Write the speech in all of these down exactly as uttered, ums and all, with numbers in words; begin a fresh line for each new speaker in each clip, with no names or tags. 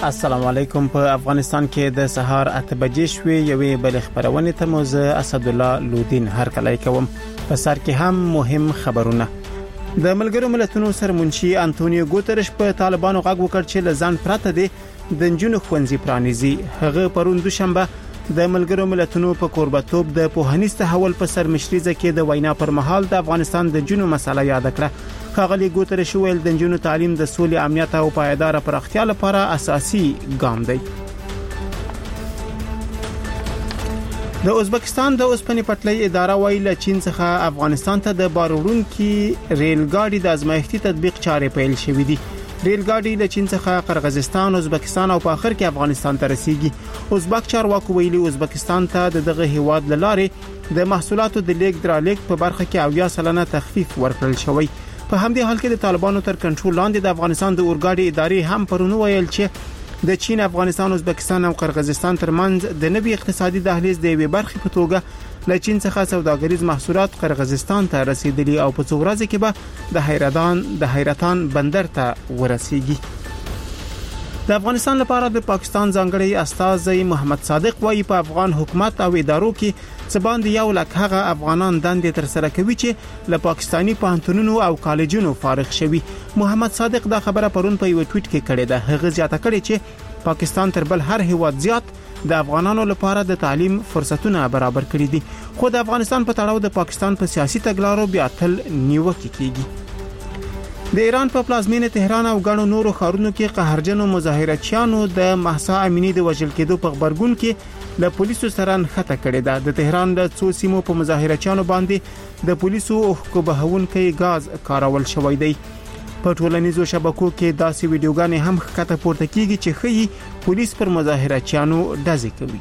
السلام علیکم. په افغانستان کې د سهار اته بجې شوې یوې بل خبرونه ته موزه اسد الله لودین هر کله کوم. په سر کې هم مهم خبرونه. د ملګرو ملتونو سرمنشي انټونیو ګوترش په طالبانو غږ وکړ چې لزان پراته دي د جنونو خوندزي پرانیزي. هغه پرون دوشنبه د ملګرو ملتونو په قربتوب د پوهنیز تحول په سرمشريزه کې د وینا پر مهال د افغانستان د جنونو مسله یاد کړه. ښاغلي ګوترش ویل د جنونو تعلیم د سولې، امنیت او پایدار پراختیا لپاره اساسي ګام دی. د ازبکستان د اوسپنې پټلۍ اداره ویل چین څخه افغانستان ته د بارورونکو ریل ګاډي د ازمایښتي تطبیق چارې پیل شوې دي. ریل ګاډي له چین څخه قرغیزستان، ازبکستان او په اخر کې افغانستان ته رسیږي. ازبک چارواکو ویلي ازبکستان ته دغه هیواد لاره د محصولاتو د لیک درلیک په برخه کې اویا سلنه تخفیف ورکړل شوی. په همدې حال کې د طالبانو تر کنټرول لاندې د افغانستان د اورګاډي ادارې هم پرونی ویل چې د چین، افغانستان، ازبکستان او قرغیزستان ترمنځ د نوي اقتصادي دهلیز د یوې برخې په توګه له چین څخه سوداګریز محصولات قرغیزستان ته رسیدلي او په څو ورځې کې به د حیرتان د حیرتان بندر ته ورسیږي. د افغانستان لپاره د پاکستان ځانګړي استازی محمد صادق وايي په افغان حکومت او ادارو کې سباند یو لک هغه افغانان دندې تر سره کوي چې له پاکستانی پوهنتونونو او کالجونو فارغ شوي. محمد صادق دا خبره پرون په یو ټویټ کې کړې ده. هغه زیاته کړې چې پاکستان تر بل هر هیواد زیات د افغانانو لپاره د تعلیم فرصتونه برابر کړي دي. خو د افغانستان په تړاو د پاکستان په سیاسي تګلارو بیا تل نیوکه کیږي. د ایران په پلازمینه تهران او غاڼو نورو ښارونو کې قهرجنو مظاهرچیانو د مهسا امینی د وژل کېدو په خبرګون کې له پولیسو سره نښته کړې ده. د تهران د څو سیمو په مظاهرچیانو باندې د پولیسو اوښکو بهونکي غاز کارول شوی دی. په ټولنیزو شبکو کې داسې ویډیوګانې هم ښکته پورته کیږي چې ښيي پولیس پر مظاهرچیانو ډزې کوي.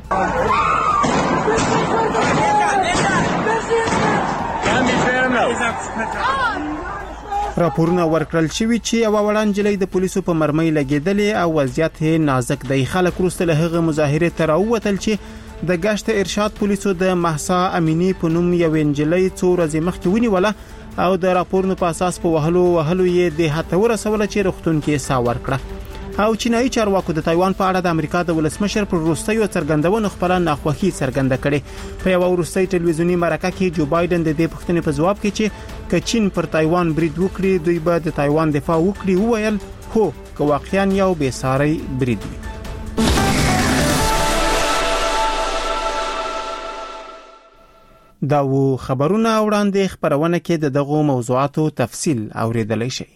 راپورونه ورکړل شوی چې یو وړاندې د پولیسو په مرمۍ لګیدلې او وضعیت نازک دی. خلک وروسته له هغه مظاهره تر اوتل چې د گشت ارشاد پولیسو د مهسا امینی په نوم یو انجلۍ څو ورځې مخکې ونیوله او د راپورونو په اساس په وهلو وهلو یې د هته ورسول چې رختون کې سا ورکړه. او چینایي چارواکو د تایوان په اړه د امریکا د ولسمشر پر وروستیو څرګندونو خپل ناخوښي څرګنده کړې. په یو وروستي ټلویزیونی مرکه کې جو بایدن د دې پوښتنې په جواب کې چې که چین پر تایوان برید وکړي دوی به د تایوان دفاع وکړي وویل هو که واقعا یو بې ساري برید وي. دا و خبرونه وړاندې خبرونه کې د دغو موضوعاتو تفصیل اوریدلای شئ.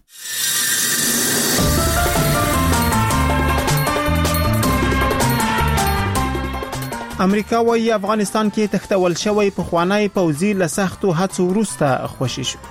امریکا وايي افغانستان کې تختول شوی په خوانی پوزي لسختو هڅو وروسته خوشی شو.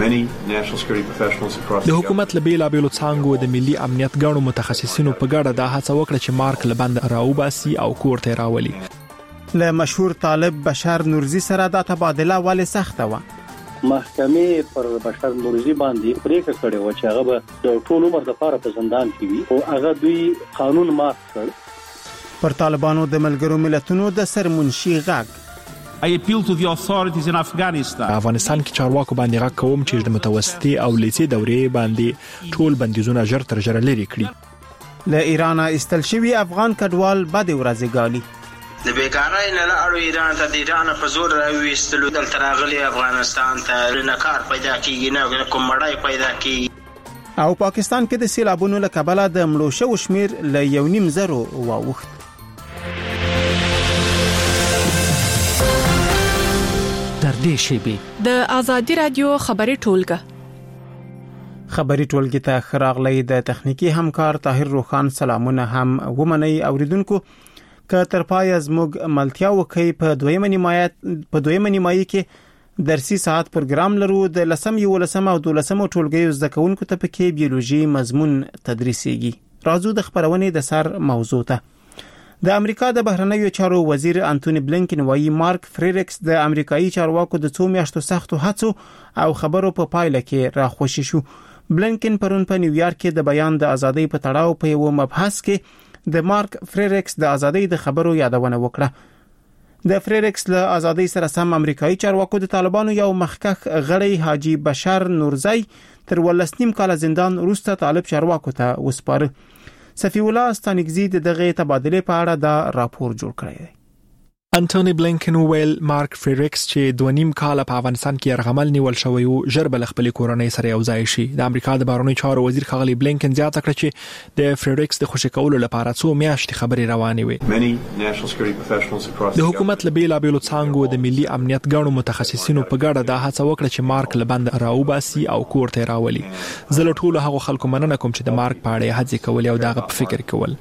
د حکومت لبیلا بیلو څنګه د ملي امنیت غاڼو متخصصینو په ګډه دا هڅه وکړه چې مارک لبند راوباسي او کور ته راولي.
له مشهور طالب بشار نورزي سره دا تبادله ولې سخته و.
محکمې پر بشار نورزي باندې پریکړه کړې و چې هغه د ټول عمر لپاره په زندان کې وي او هغه دوی قانون مات کړ.
پر طالبانو د ملګرو ملتونو د سرمنشي غږ.
I appeal to the authorities in Afghanistan.
افغانستان کې چارواکو باندې غږ کوم چې د متوسطي او لیسي دورې باندې ټول بندیزونه ژر تر ژره لري کړي.
له ایران استل شوی افغان کډوال بد ورځ غالي.
د بیکارۍ نه لاړو ایران ته د ایران په زور راوېستلو دلته راغلي افغانستان ته نه کار پیدا کیږي نه کوم مړای پیدا کیږي.
او پاکستان کې د سیلابونو له کبله د مړو شو شمیر له یو نیم زرو واوښت.
در دې شیبه د ازادي رادیو خبري ټولګه
خبري ټولګه ته خراغلي د تخنیکی همکار طاهر روخان سلامونه هم ومني اوریدونکو که تر پای از موږ ملتیا وکي په دویمه نیمایت په دویمه نیمایي کې درسي ساعت پروګرام لرو د لسم یو لسم او دولسم ټولګي زده کوونکو ته پکې بیولوژي مضمون تدریسيږي. راځو د خبرونه د سر موضوع ته. د امریکا د بهرنیو چارو وزیر انټونی بلینکن وايي مارک فریریکس د امریکایي چارواکو د څو میاشتو سختو هڅو او خبرو په پایله کې راخوشي شو. بلینکن پرون په نیویارک کې د بیان د ازادۍ په تړاو په یو مبحث کې د مارک فریریکس د ازادۍ د خبرو یادونه وکړه. د فریریکس له ازادۍ سره سم امریکایي چارواکو د طالبانو یو مخکخ غړی حاجی بشار نورزي تر ولسنیم کال زندان وروسته طالب چارواکو ته وسپاره. صفی الله ستانکزی دغه تبادله په اړه دا راپور جوړ کړی دی.
انټونی بلینکن ویل مارک فریریکس چې دوه نیم کال په افغانستان کې يرغمل نیول شوی او ژر بل خپل کورنۍ سره یو ځای شي. د امریکا د بهرنیو چارو وزیر خغلی بلینکن زیاته کړ چې د فریریکس د خوشی کولو لپاره څو میاشتې خبرې روانې وي. د حکومت له بیل ابل څنګه د ملي امنیت غړو متخصصینو په ګډه د هڅه وکړه چې مارک لبند راوباسي او کور ته راولي. زه له ټولو هغو خلکو مننه کوم چې د مارک په اړه هڅه کول او دغه په فکر کول.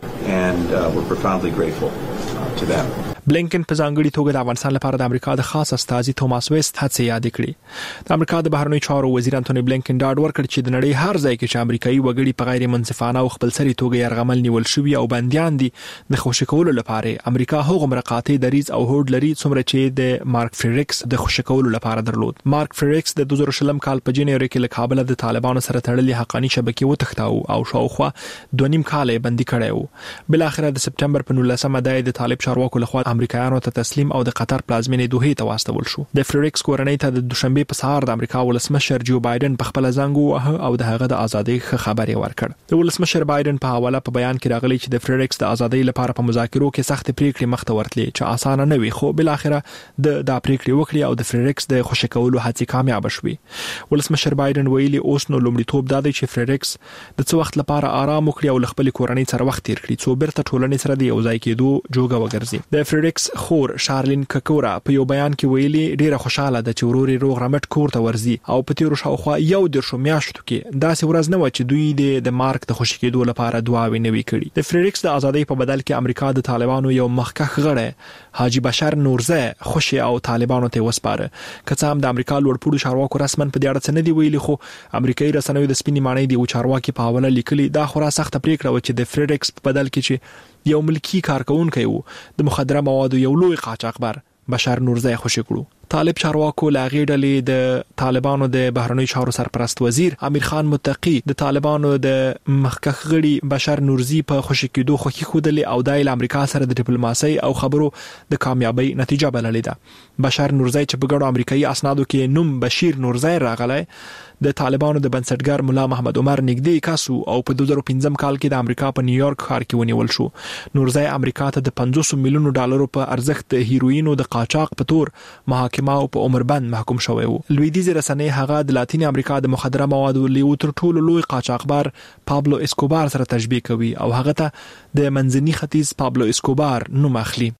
بلینکن په ځانګړي توګه د افغانستان لپاره د امریکا د خاص استازي توماس ویست هڅه یاد کړې. د امریکا د بهرنیو چارو وزیر انټونی بلینکن ډاډ ورکړ چې د نړۍ هر ځای کې چې امریکایي وګړي په غیر منصفانه او خپلسري توګه يرغمل نیول شوی او بنديان دي د خوشی کولو لپاره امریکا هغه مرقاتي دریز او هوډ لري څومره چې د مارک فریریکس د خوشی کولو لپاره درلود. مارک فریریکس د دوه زره شلم کال په جنوري کې له کابل د طالبانو سره تړلې حقاني شبکې وتښتاو او شاوخوا دوه نیم کال یې بندي کړی و. بل اخر د سپټمبر په نولسمه د طالب چارواکو لخوا امریکایانو ته تسلیم او د قطر پلازمینې دوحې ته واستول شو. د فریریکس کورنۍ ته د دوشنبه په سهار د امریکا ولسمشر جو بایدن په خپل زنګ وه او د هغه د ازادۍ خبري ورکړ. د ولسمشر بایدن په حواله په بیان کې راغلی چې د فریریکس د ازادۍ لپاره په مذاکرو کې سخت پریکړې مخته ورتلې چې اسانه نه وي خو بل اخره د د پریکړې وکړي او د فریریکس د خوشی کولو هڅې کامیاب شوې. ولسمشر بایدن ویلي اوس نو لومړیتوب دا دی چې فریریکس د څو وخت لپاره آرام وکړي او خپل کورنۍ سره وخت تیر کړي څو بیرته ټولنې سره د یو ځای کېدو جوګه وګرځي. د فریریکس خور شارلین ککورا په یو بیان کې ویلي ډیره خوشاله ده چې وروري روغ رمټ کور ته ورځي او په تیرو شاوخوا یو درشو میاشتو کې داسې ورځ نه و چې دوی د مارک د خوشی کېدو لپاره دعاوې نه وی کړي. د فریریکس د ازادۍ په بدل کې امریکا د طالبانو یو مخکښ غړی حاجی بشر نورزه خوشی او طالبانو ته وسپاره. که هم د امریکا لوړپوړو چارواکو رسمن په دې اړه څه نه دی ویلي خو امریکایي رسنیو د سپینې معنی دی او چارواکي په حواله لیکلي دا خورا سخت پریکړه و چې د فریریکس په بدل کې چې یو ملکی کارکونکي وو د مخدره موادو یو لوی قاچاقبر بشر نورزه خوشی کړو. طالب چارواکو لاغې ډلې د طالبانو د بهرنیو چارو سرپرست وزیر امیر خان متقی د طالبانو د مخکښ غړي بشر نورزي په خوشی کېدو خوشي خودلې او د امریکا سره د ډیپلوماسي او خبرو د کامیابی نتیجه بللې ده. بشر نورزي چې په ګډو امریکایي اسنادو کې نوم بشیر نورزي راغلی د طالبانو د بنسټګر مولا محمد عمر نږدې کاسو او په دوه زره پنځم کال کې د امریکا په نیویارک ښار کې ونیول شو. نورزي امریکا ته د پنځوس میلیونو ډالرو په ارزښت د هیروینو د قاچاق په تور محاکمه او په عمر بند محکوم شوی وو. لویدیځ رسنۍ هغه د لاتین امریکا د مخدره موادو له تر ټولو لوی قاچاقبر پابلو اسکوبار سره تشبیه کوي او هغه ته د منځني ختیځ پابلو اسکوبار نوم اخلي.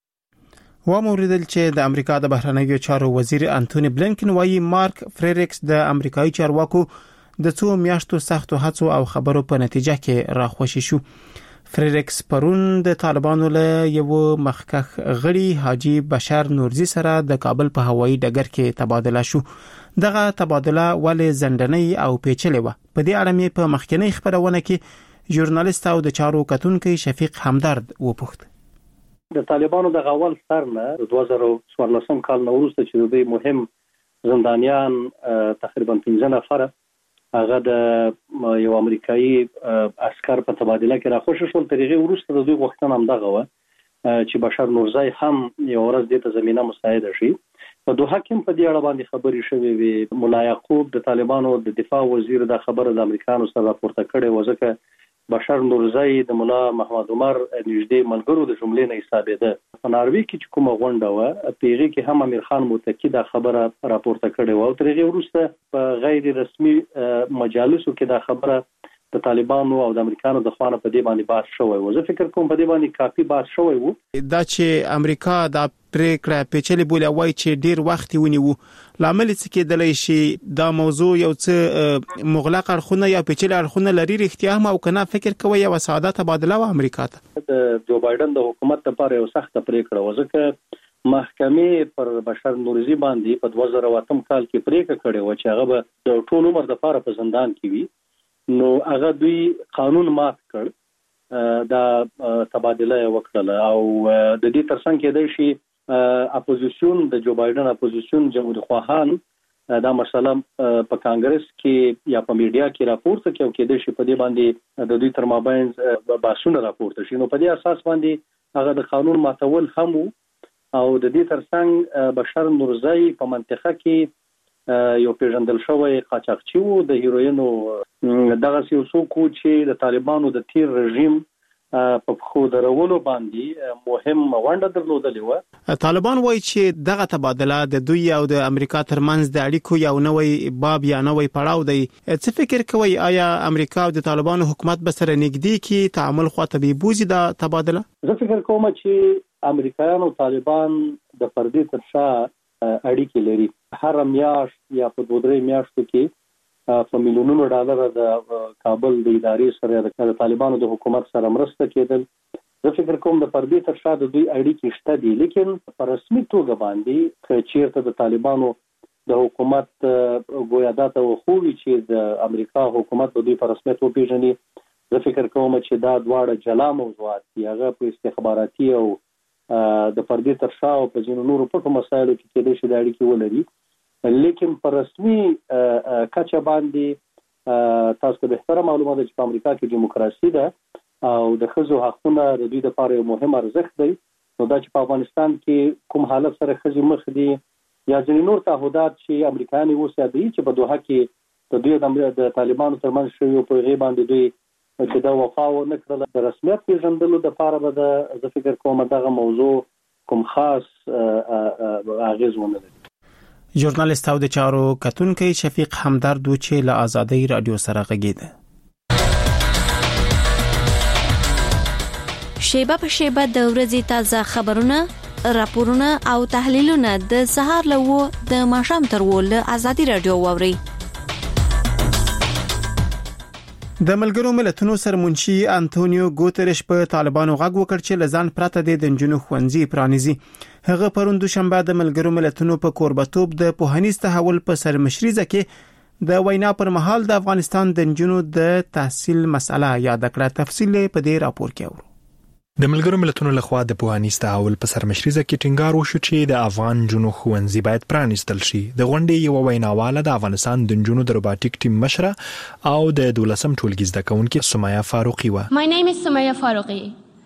و موریدل چې د امریکا د بهرنیو چارو وزیر انټونی بلینکن وايي مارک فریریکس د امریکایي چارواکو د څو میاشتو سختو هڅو او خبرو په نتیجه کې راخوشي شو. فریریکس پرون د طالبانو له یو مخکښ غړي حاجی بشر نورزي سره د کابل په هوایي ډګر کې تبادله شو. دغه تبادله ولې زندنۍ او پیچلې و. په دې اړه مې په مخکنی خبرونه کې ژورنالیست او د چارو کتونکو شفیق همدرد وپوښت.
د طالبانو د غول سر نه دوه زره څوارلسم کال نه وروسته چې دوی مهم زندانیان تقریبا پنځه نفر هغه د یو امریکایي عسكر په تبادله کې راخوشي شول. ترغه وروسته د دوی غوښتنه هم دغه و چې بشر نورزي هم یو ورځ د زمينه مساعده شي. په دوه حکم په دې اړه باندې خبرې شوې وي. مولا یعقوب د طالبانو د دفاع وزیر د خبره د امریکانو سره راپورته کړې و ځکه بشر نورزي د مولا محمد عمر نږدې ملګرو د جملې نه حسابېده. په ناروی کې چې کومه غونډه و پیغه کې هم امیر خان متقی دا خبره راپورته کړې و او ترغه وروسته په غیر رسمي مجالسو کې دا خبره د طالبانو او د امریکانو د خوانه په دې باندې بحث شوی و. زه فکر کوم په دې باندې کافي بحث شوی و.
دا چې امریکا د پریکړه پیچلې بوله وای چې ډیر وخت ونیو لامل څه کېدلی شي دا موضوع یو څه مغلق اړخونه یا پیچلې اړخونه لري رښتیا هم او کنه فکر کوي یو ساده تبادله و امریکا ته.
د جو بایدن د حکومت لپاره یو سخت پریکړه و ځکه محکمې پر بشر نورزي باندې په دوه زره اتم کال کې پریکړه کړې و چې هغه به د ټول عمر لپاره په زندان کې وي. نو هغه دوی قانون مات کړ دا تبادله وکړه او د دې ترڅنګ کې د شي اپوزیشن د جو بایدن اپوزیشن جمهوریت خواهان دا مسله په کانګرس کې یا په میډیا کې راپورته کوي کې د شي په دې باندې د دوی تر مابین باسونه راپورته شي. نو په دې اساس باندې هغه د قانون ماتول هم او د دې ترڅنګ بشر نورزي په منطقه کې یو پیژندل شوی قاچاقچی وو د هیروینو دغه یو څوک چې د طالبانو د تیر رژیم په خو درولو باندې مهم ونډه درلودلې و.
طالبان وایي چې دغه تبادله د دوی او د امریکا ترمنځ د اړیکو یو نوې باب یا نوې پړاو دی. څه فکر کوي آیا امریکا او د طالبانو حکومت به سره نږدې کې تعامل خواته به بوزي د تبادله؟
زه فکر کوم چې امریکایان او طالبان د پردې تر شا اړیکې لري. هر میاشت یا په دوه درې میاشتو کې په میلیونونو ډالر د کابل د ادارې سره د طالبانو د حکومت سره مرسته کېدل. زه فکر کوم د پردې تر شا د دوی اړیکې شته دي، لیکن په رسمي توګه باندې چیرته د طالبانو د حکومت ګویا دا ته وخوي چې د امریکا حکومت د دوی په رسمیت وپیژني. زه فکر کوم چې دا دواړه جلا موضوعات دي، هغه په استخباراتي او د پردې تر شا او په ځینو نورو پټو مسایلو کې کېدای شي د اړیکې ولري، لیکن په رسمي کچه باندې تاسو ته بهتره معلومه ده چې په امریکا کې دیموکراسي ده او د ښځو حقونه د دوی لپاره یو مهم ارزښت دی. نو دا چې په افغانستان کې کوم حالت سره ښځې مخ دي یا ځینې نور تعهدات چې امریکایان اوس یادوي چې په دوحه کې د دوی د طالبانو ترمنځ شوي په هغې باندې دوی چې دا وفا ونه کړله د رسمیت پېژندلو دپاره به د زه فکر کوم دغه موضوع کوم خاص اغېز ونه لري.
ژورنالیست او د چارو کتونکي شفیق همدرد و چې له آزادۍ رادیو سره غږیده.
شیبه په شیبه د ورځې تازه خبرونه، راپورونه او تحلیلونه د سهار له و د ماښام تر و له آزادۍ رادیو واوري.
د ملګرو ملتونو سرمنشي انټونیو ګوتریش په طالبانو غږ وکړ چې لزان پراته د دنجونو خوندزي پرانیزي. هغه پروند دوشنبه د ملګرو ملتونو په کوربتوب د پوهنیز تحول په سرمشريزه کې د وینا پر مهال د افغانستان دنجونو د تحصیل مسله یاد کړه. تفصیل په دې راپور کې اورو.
د ملګرو ملتونو لخوا د پوهنیز تحول په سرمشريزه کې ټینګار وشو چې د افغان جنو خوندزي باید پرانیستل شي. د غونډې یو ویناواله د افغانستان د جنو د روباټیک ټیم مشره او د دولسم ټولګي زده کوونکي سمیه فاروقي و.
My name is Sumaya Faruqi.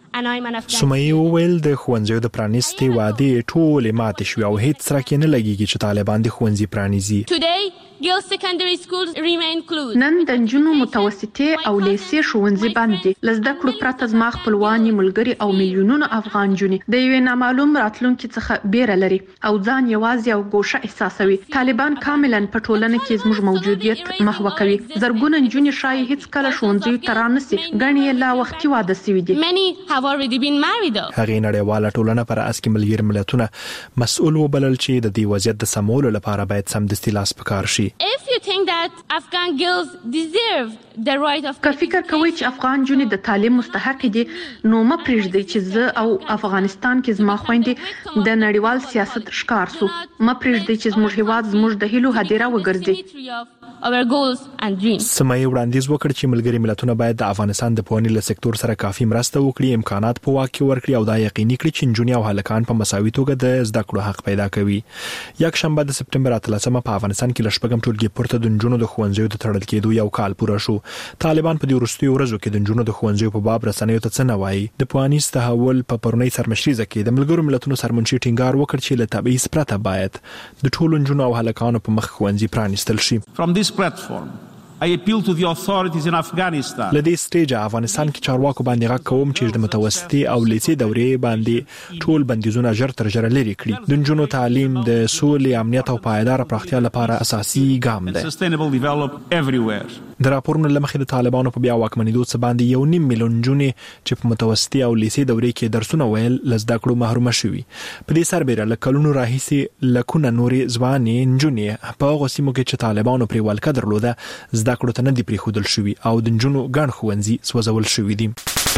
سمیه ویل د خوندزیو د پرانیستي وعده ټول ماته شو او هیڅ سره کې نه لګیږي چې طالبان د خوندزي پرانیزي.
Girls secondary schools remain closed.
نن د نجونو متوسطه او لیسې ښوونځي بند دي. لزده کړو پرته زما خپلوان ملګري او میلیونونو افغان جونې د یو نامعلوم راتلونکي څخه بیره لري او ځان یوازې او ګوشه احساسوي. طالبان کاملا په ټولنه کې زموږ موجودیت محو کوي. زرګونه نجونې شای هیڅ کله ښوونځي ته رانسي، غني لا وختي واده سوي دي.
Many have already been married.
هغه نړیواله ټولنه پر اسکی ملګری ملتونه مسؤل وبلل چې د دې وضعیت د سمولو لپاره باید سمدستي لاس پکار شي.
If you think that Afghan girls deserve the right of
که فکر کوي چې افغان جونې د تعلیم مستحق دي، نو ما پرېږدي چې زه او افغانستان کې زما خويندې د نړیوال سیاست ښکار سو. ما پرېږدي چې زموږ هیواد زموږ د هیلو هدیره وګرځي.
our goals and dreams.
سمیه وړاندیز وکړ چې ملګری ملتونه باید د افغانستان د پوهنې له سکتور سره کافي مرسته وکړي، امکانات په واک کې ورکړي او دا یقیني کړي چې نجونې او هلکان په مساوي توګه د زده کړو حق پیدا کوي. یک شنبه د سپتمبر اتلسمه په افغانستان کې لشپږم ټولګي پورته د نجونو د ښوونځیو د تړل کېدو یو کال پوره شو. طالبان په دې وروستیو ورځو کې د نجونو د ښوونځیو په باب رسنیو ته څه نه وایي. د پوهنیز تحول په پرونی سرمشريزه کې د ملګرو ملتونو سرمنشي ټینګار وکړ چې له تبعیض پرته باید د ټولو نجونو او هلکانو په مخ ښوونځي پرانیستل شي.
From this platform I appeal to the authorities in Afghanistan.
لدې سټیج افغانستان کې چارواکو باندې غږ کوم چې د متوسطي او لیسې دورې باندې ټول بندیزونه ژر تر ژره لري کړي. د نجونو تعلیم د سولې، امنیت او پایدار پراختیا لپاره اساسي ګام دی.
Sustainable development everywhere.
د راپورونو لمخې د طالبانو په بیا واکمنېدو څخه باندې یو نیم میلیون نجونې چې په متوسطي او لیسې دورې کې درسونه ویل لزده کړو محروم شوي. په دې سربېره له کلونو راهیسې لکونه نورې ځوانې نجونې په هغو سیمو کې چې طالبانو پرې ولکه درلوده زده کړو ته نه دي پرېښودل شوي او د نجونو ګڼ ښوونځي سوځول شوي دي.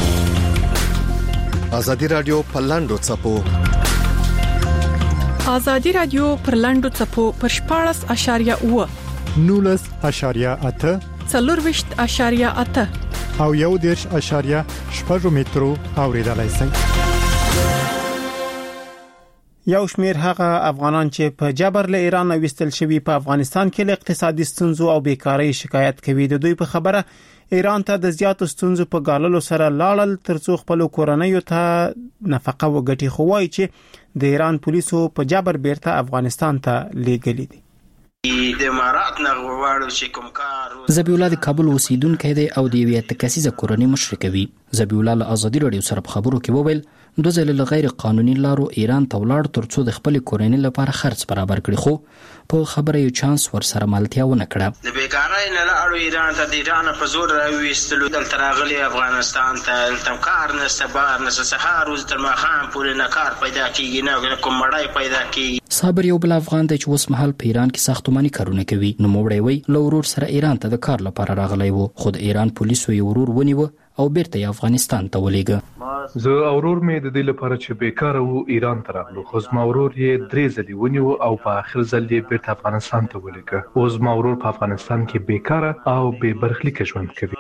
ازادي رادیو په لاندو څپو
ازادي رادیو پر لاندو څپو پر شپاړس اشاریه اوه
نولس اشاریه اته
څلورویشت اشاریه اته
او یو دېرش اشاریه شپږ مترو اوریدلای شئ.
یو شمیر هغه افغانان چې په جبر له ایران وستل شوی په افغانستان کې له اقتصادي ستونزو او بیکاری شکایت کوي. د دوی په خبره ایران ته د زیاتو ستونزو په ګاللو سره لاړل ترڅو خپل کورنۍ ته نفقه وګټي، خو وايي چې د ایران پولیسو په جبر بیرته افغانستان ته لیږلي دي.
د امارات نه غواړو چې کوم کار
ذبیح الله د کابل اوسیدونکی دی او د یوې تکسیزه کورنۍ مشر کوي. ذبیح الله له ازادي رادیو سره په خبرو کې وویل دوه ځله له غیر قانوني لارو ایران ته ولاړ ترڅو د خپل کورنۍ لپاره خرڅ برابر کړي، خو په خبره یو چانس ورسره مالتیا ونه کړه.
د بیکارۍ نه لاړو ایران ته د ایران په زور راوېستلو دلته راغلي افغانستان ته دلته کار نشته، بار نشته، سهار ورځ تر ماښام پورې نه کار پیدا کېږي نه کوم مړی پیدا کېږي.
صابر یو بل افغان دی چې اوس مهال په ایران کې ساختماني کارونه کوي. نوموړی وایي له ورور سره ایران ته د کار لپاره راغلی و، خو د ایران پولیسو یې ورور ونیوه او بیرته یې افغانستان ته ولېږه.
زه او ورور مې د دې لپاره چې بیکاره وو ایران ته راغلو، خو زما ورور یې درې ځلې ونیو او په آخر ځل یې بیرته افغانستان ته ولېږه. اوس زما ورور په افغانستان کې بیکاره او بې برخلیکه ژوند کوي.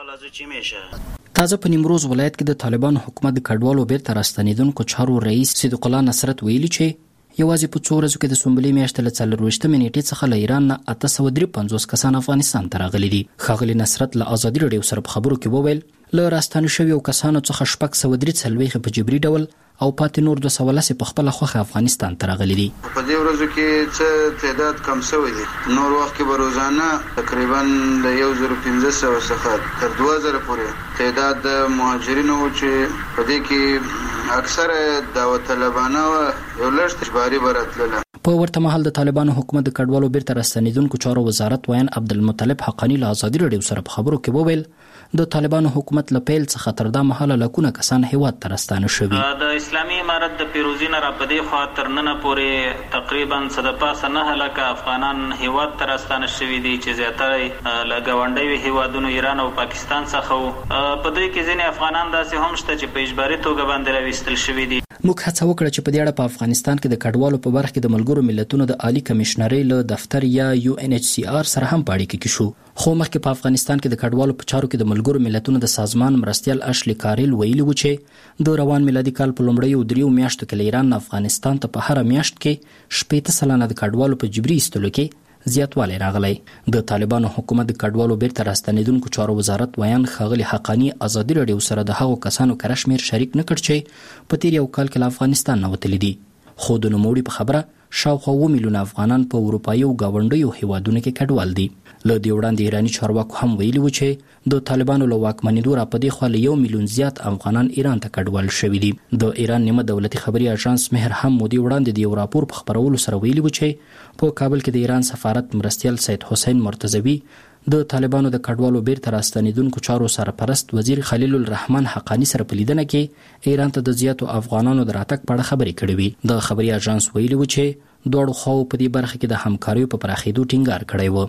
تازه په نیمروز ولایت کې د طالبانو حکومت د کډوالو بیرته راستنېدونکو چارو رئیس صدیق الله نصرت ویلي چې یوازې په څو ورځو کې د سنبلې میاشتې له څلرویشتمې نیټې څخه له ایران نه اته سوه درې پنځوس کسان افغانستان ته راغلي دي. ښاغلي نصرت له ازادي راډیو سره په خبرو کې وویل له راستانه شویو کسانو څخه شپږ سوه درې څلوېښت په جبري ډول او پاتې نور دوه سوه لس په خپله خوښه افغانستان ته راغلي دي.
په دې ورځو کې څه تعداد کم شوی دی. نور وخت کې به روزانه تقریبا د یو زر پنځه سوه څخه تر دوه زره پورې تعداد د مهاجرینو چې په دې کې اکثره دعوت طلبانه یو لږ اجباري به راتلله.
په ورته مهال د طالبانو حکومت د کډوالو بیرته راستنېدونکو چارو وزارت ویان عبدالمطلب حقانی له ازادي راډیو سره په خبرو کې وویل د طالبانو حکومت له پیل څخه تر دا مهاله لکونه کسان هیواد ته راستانه شوي.
د اسلامي امارت د پیروزي نه را په دې خوا تر ننه پورې تقریبا څه د پاسه نهه لکه افغانان هیواد ته راستانه شوي دي چې زیاتره له ګاونډیو هیوادونو ایران او پاکستان څخه وو. په دوی کې ځینې افغانان داسې هم شته چې په اجباري توګه باندې راویستل شوي دي.
موږ هڅه وکړه چې په دې اړه په افغانستان کې د کډوالو په برخه کې د ملګرو ملتونو د عالی کمشنرۍ له دفتر یا یو ان ایچ سی آر سره هم په اړیکه کې شو، خو مخکې په افغانستان کې د کډوالو په چارو کې د ملګرو ملتونو د سازمان مرستیال اشلی کاریل ویلي و چې د روان میلادي کال په لومړیو دریو میاشتو کې له ایران نه افغانستان ته په هره میاشت کې شپېته سلنه د کډوالو په جبري ایستلو کې زیاتوالی راغلی. د طالبانو حکومت د کډوالو بیرته راستنېدونکو چارو وزارت ویان ښاغلي حقانی ازادي راډیو سره د هغو کسانو کره شمېر شریک نه کړ چې په تیر یو کال کې له افغانستان نه وتلي دي، خو د نوموړي په خبره شاوخوا اووه میلیونه افغانان په اروپایي او ګاونډیو هیوادونو کې کډوال دي. له دې وړاندې ایراني چارواکو هم ویلي و چې د طالبانو له واکمنېدو را په دې خوا له یو میلیون زیات افغانان ایران ته کډوال شوي دي. د ایران نیمه دولتي خبري اژانس مهر هم مودې وړاندې د یو راپور په خپرولو سره ویلي و چې په کابل کې د ایران سفارت مرستیال سید حسین مرتضوي د طالبانو د کډوالو بیرته راستنېدونکو چارو سرپرست وزیر خلیل الرحمن حقانی سره په لیدنه کې ایران ته د زیاتو افغانانو د راتګ په اړه خبرې کړې وې. د خبري اژانس ویلي و چې دواړو خواو په دې برخه کې د همکاریو په پراخېدو ټینګار کړی و.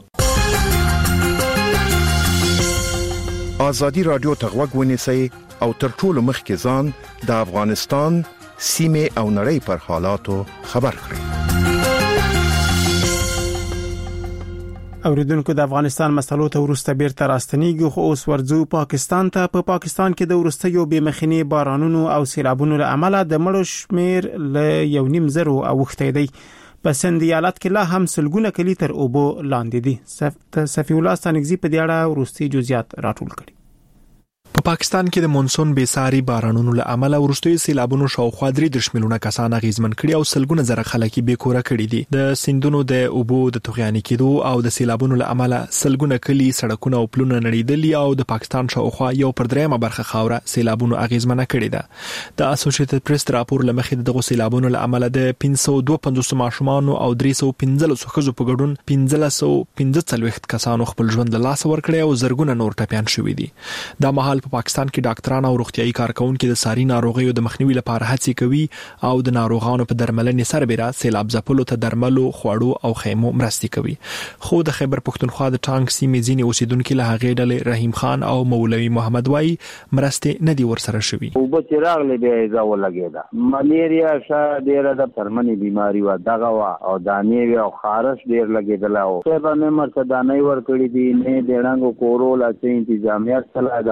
ازادي راډیو ته غوږ ونیسئ او تر ټولو مخکې ځان د افغانستان سیمې او نړۍ پر حالاتو خبر کړئ.
اوریدونکو د افغانستان مسلو ته ورسته بیرته راستنیږي، خو اوس ورځو پاکستان ته. په پا پاکستان کې د ورستیو بې مخینی بارانونو او سیلابونو له امله د مړو شمیر له یو نیم زرو اوښتی دی. په سند ایالت کې لا هم سلګونه کلی تر اوبو لاندې دي. صفی الله ستانګزي په دې اړه ورستي جزئیات راټول کړي.
په پاکستان کې د مونسون بېساري بارانونو له امله ورستوي سیلابونو شاوخوا درې میلیونه کسان اغیزمن کړي او سلګونه زره خلک بې کوره کړي دي. د سیندونو د اوبو د توغیاني کېدو او د سیلابونو له امله سلګونه کلی، سړکونه او پلونه نړیدلي او د پاکستان شاوخوا یو پر دریمه برخه خاوره سیلابونو اغیزمن کړي ده. د اسوسییټډ پریس راپور لمخې دغه سیلابونو له امله د پنځه سوه دوه پنځوس ماشومان او درې سوه پنځلس ښځو په ګډون پنځه سوه پنځه څلوېښت کسانو خپل ژوند له لاسه ورکړی او زرګونه نور ټپیان شوي دي. دا مهال په پاکستان کې ډاکټران او روغتيایي کارکونکو د ساري ناروغیو د مخنیوي لپاره هڅې کوي او د ناروغانو په درملنې سربېره سیلاب ځپلو ته درملو، خوړو او خیمو مرستې کوي. خو د خیبر پښتونخوا د ټانک سیمې ځینې اوسیدونکو له هغې ډلې رحیم خان او مولوي محمد وای مرستې نه دي ورسره شوي.
او به چراغ له ایزا ولګیدا ملیریا شه ډیره د پرمنی بیماری و دغه وا او دانې او خارش ډیر لګیدل او څه به مرته دانې ور کړی دي نه ډېرانګو کورول چې انتظامیت چلا دا.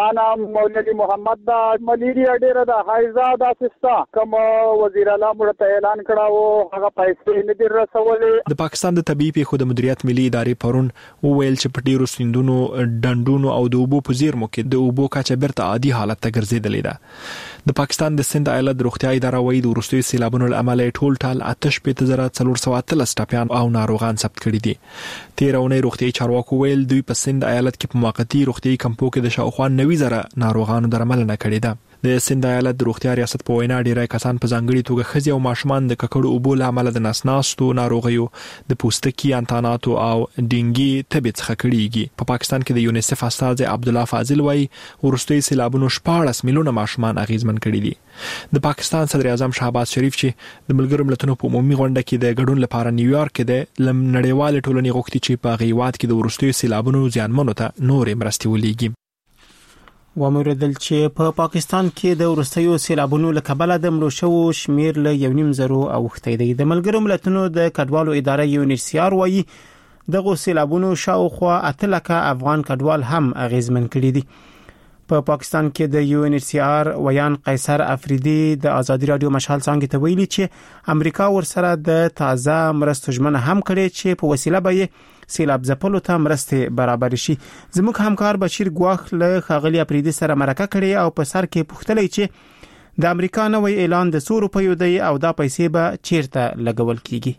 زمانہ مولوی محمد دا ملیریا ډیره د حایزه د اسستا کوم وزیر اعلی مرته اعلان کړه هغه پیسې نه در رسولې.
د پاکستان د طبي پیښو د مدیریت ملي ادارې پرون وویل چې په ډیرو سیندونو ډنډونو او د اوبو په زیرمو کې د اوبو کچه بیرته عادي حالت ته ګرځېدلې ده. د پاکستان د سند ایالت د روغتیا اداره وايي د وروستیو سیلابونو له امله ټول ټال آتش په زره څلور سوه اتلس ټاپیان او ناروغان ثبت کړي دي. تیر اونۍ روغتیايي چارواکو ویل دوی په سند ایالت کې په موقتی روغتیايي کمپو کې د شاوخوا نوي زره ناروغانو درملنه کړې ده. د سند ایالت د روغتیا ریاست په وینا ډیری کسان په ځانګړي توګه ښځې او ماشومان د ککړو اوبو له امله د نسناستو ناروغیو د پوستکي انتاناتو او ډینګي تبې څخه کړيږي. په پاکستان کې د یونیسف استاد عبد الله فاضل وايي ورستي سیلابونو شپاړس میلیونه ماشومان اغیزمن کړي دي. د پاکستان صدر اعظم شهباز شریف چې د ملګرو ملتونو په عمومي غونډه کې د ګډون لپاره نیویارک کې د لم نړیوال ټولنې غوښتي چې په غیوات کې د ورستي سیلابونو زیانمنو ته نورې مرستې ولېږي.
وموردل چې په پا پاکستان کې د ورستیو سیلابونو له کبله د مړو شوو شمیر له یو نیم زرو اوښتی دی. د ملګرو ملتونو د کډوالو اداره یو ان ایچ سی آر وايي دغه سیلابونو شاوخوا اته لکه افغان کډوال هم اغیزمن کړي دي. په پا پاکستان کې د یو ان ایچ سی آر ویان قیصر افریدي د آزادي رادیو مشال څنګه ته ویلي چې امریکا ورسره د تازه مرستو ژمنه هم کړې چې په وسیله به سیلاب ځپلو ته مرستې برابر شي. زموږ همکار بشیر ګواخ له خاغلی افریدي سره مرکه کړې او په سر کې پوښتلې چې د امریکا نوې اعلان د څو روپیو دی او دا پیسې به چیرته لګول کیږي.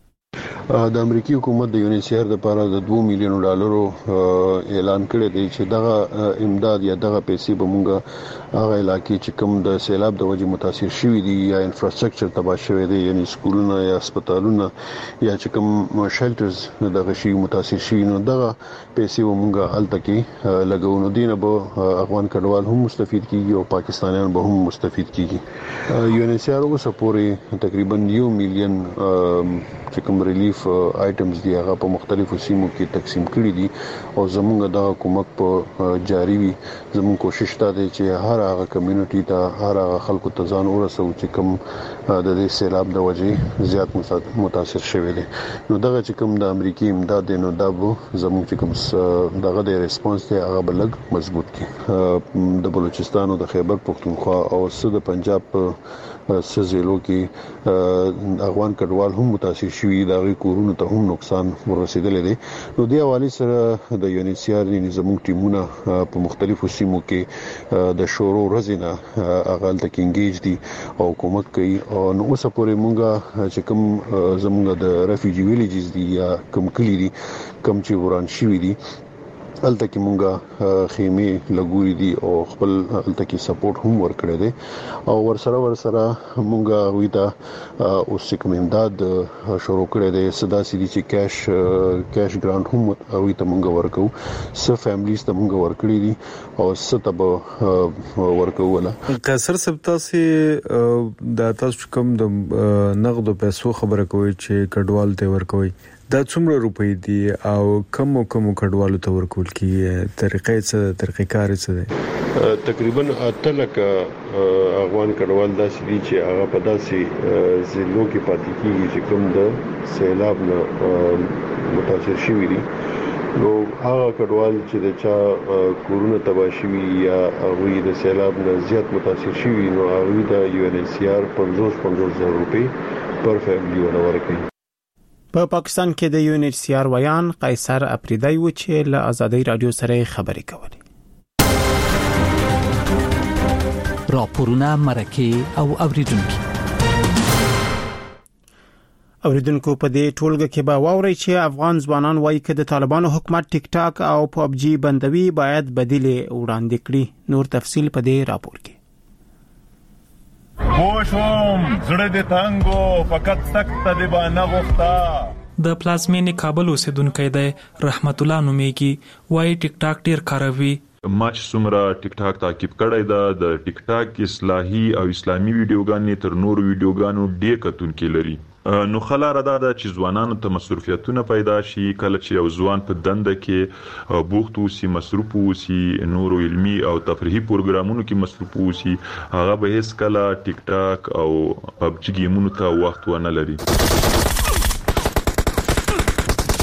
د امریکای حکومت د یو ان ایچ سی آر لپاره د دوه میلیون ډالرو اعلان کړی دی چې دغه امداد یا دغه پیسې به مونږه هغه علاقې چې کوم د سیلاب د وجې متاثر شوي دي یا انفراستراکچر تباه شوی دی یعنی سکولونه یا هسپتالونه یا چې کوم شیلټرز دغه شي متاثر شوي نو دغه پیسې به مونږه هلته کې لګو نو دینه به افغان کډوال هم مستفید کیږي او پاکستانیان به هم مستفید کیږي. یو ان ایچ سی آر اوس پورې تقریبا یو میلیون چې کوم ریلیف آیټمز دی هغه په مختلفو سیمو کې تقسیم کړي دي او زموږ د حکومت په جاری وي زموږ کوشش دا دی چې هر هغه کمیونټي ته هر هغه خلکو ته ځان ورسو چې کوم د دې سیلاب د وجې زیات متاثر شوی دي. نو دغه چې کوم د امریکای امداد دی نو دا به زموږ چې کوم دغه د ریسپانس دی هغه بلګ مضبوط کړي. د بلوچستان او د خیبر پختونخوا او د پنجاب سزیلو کې افغان کډوال هم متاثر شوي دا غي کورونو ته هم نقصان ورسېدل دي. نو د حواله سره د یو ان ایچ سی آر نظامي ټیمونه په مختلفو سیمو کې د شورو ورځې نه اغال ته انګیج دي او کومک کوي او نو اوس پورې مونږه چې کوم زمونږ د ریفیوجی ویلیجز دي یا کوم کلی دي کوم چې وران شوي دي الته کې مونږه خیمه لګوري دي او خپل الته کې سپورټ هم ورکړی دی او ورسره ورسره مونږه ویتا اوس کوم امداد شروع کړی دی صدا سړي چې کیش کیش ګرانټ هم ویتا مونږه ورکو س فیملیز ته مونږه ورکړي دي او ستب ورکو ولا
قصر سبتاسي د تاسو کوم د نقد پیسو خبره کوي چې کډوال ته ورکوي دا څومره روپۍ دي او کم کم کډوالو ته ورکول کی طریقې څه طریقې کار څه دي؟
تقریبا اته لکه افغان کډوال داسې دي چې هغه په داسې ضلعو کې پاتې کیږي چې کوم د سیلاب نه متاثر شوي دي. نو هغه کډوال چې د چا کورونه تباه شوي یا هغه د سیلاب نه زیات متاثر شوي نو هغه د یو ان ایچ سی آر پنځوس پنځوس زره روپۍ پر فیملی ورکوي.
په پا پاکستان کې د یو ان ایچ سی آر ویان قیصر افریدی و چې له آزادي رادیو سره خبرې کولې.
راپورونه مرکه او اوریدونکو
اوریدونکو په دې ټولګه کې به واوري چې افغان ځوانان وایي چې د طالبانو حکومت ټیک ټاک او پاب جی بندوي باید بدیل وړاندې کړي. نور تفصیل په دې راپور کې.
خوشم زړه دې تنګو فقط سخت دی باندې غوښتا.
د پلازمینې کابل اوسیدونکو دی رحمت الله نومیږي وایي ټیک ټاک ډیر کاروي.
ما چې څومره ټیک ټاک تعقیب کړی دا د ټیک ټاک اصلاحي او اسلامي ویډیوګانې تر نورو ویډیوګانو ډیر کتونکو لري. نو خلاره دا د چې ځوانانو ته مصروفیتونه پیدا شي کله چې یو ځوان په دنده کې بوخت وسی مصروف وسی نورو علمي او تفریحي پروګرامونو کې مصروف وسی هغه به هیڅ کله ټیک ټاک او پب جی گیمونو ته وخت ونه لري.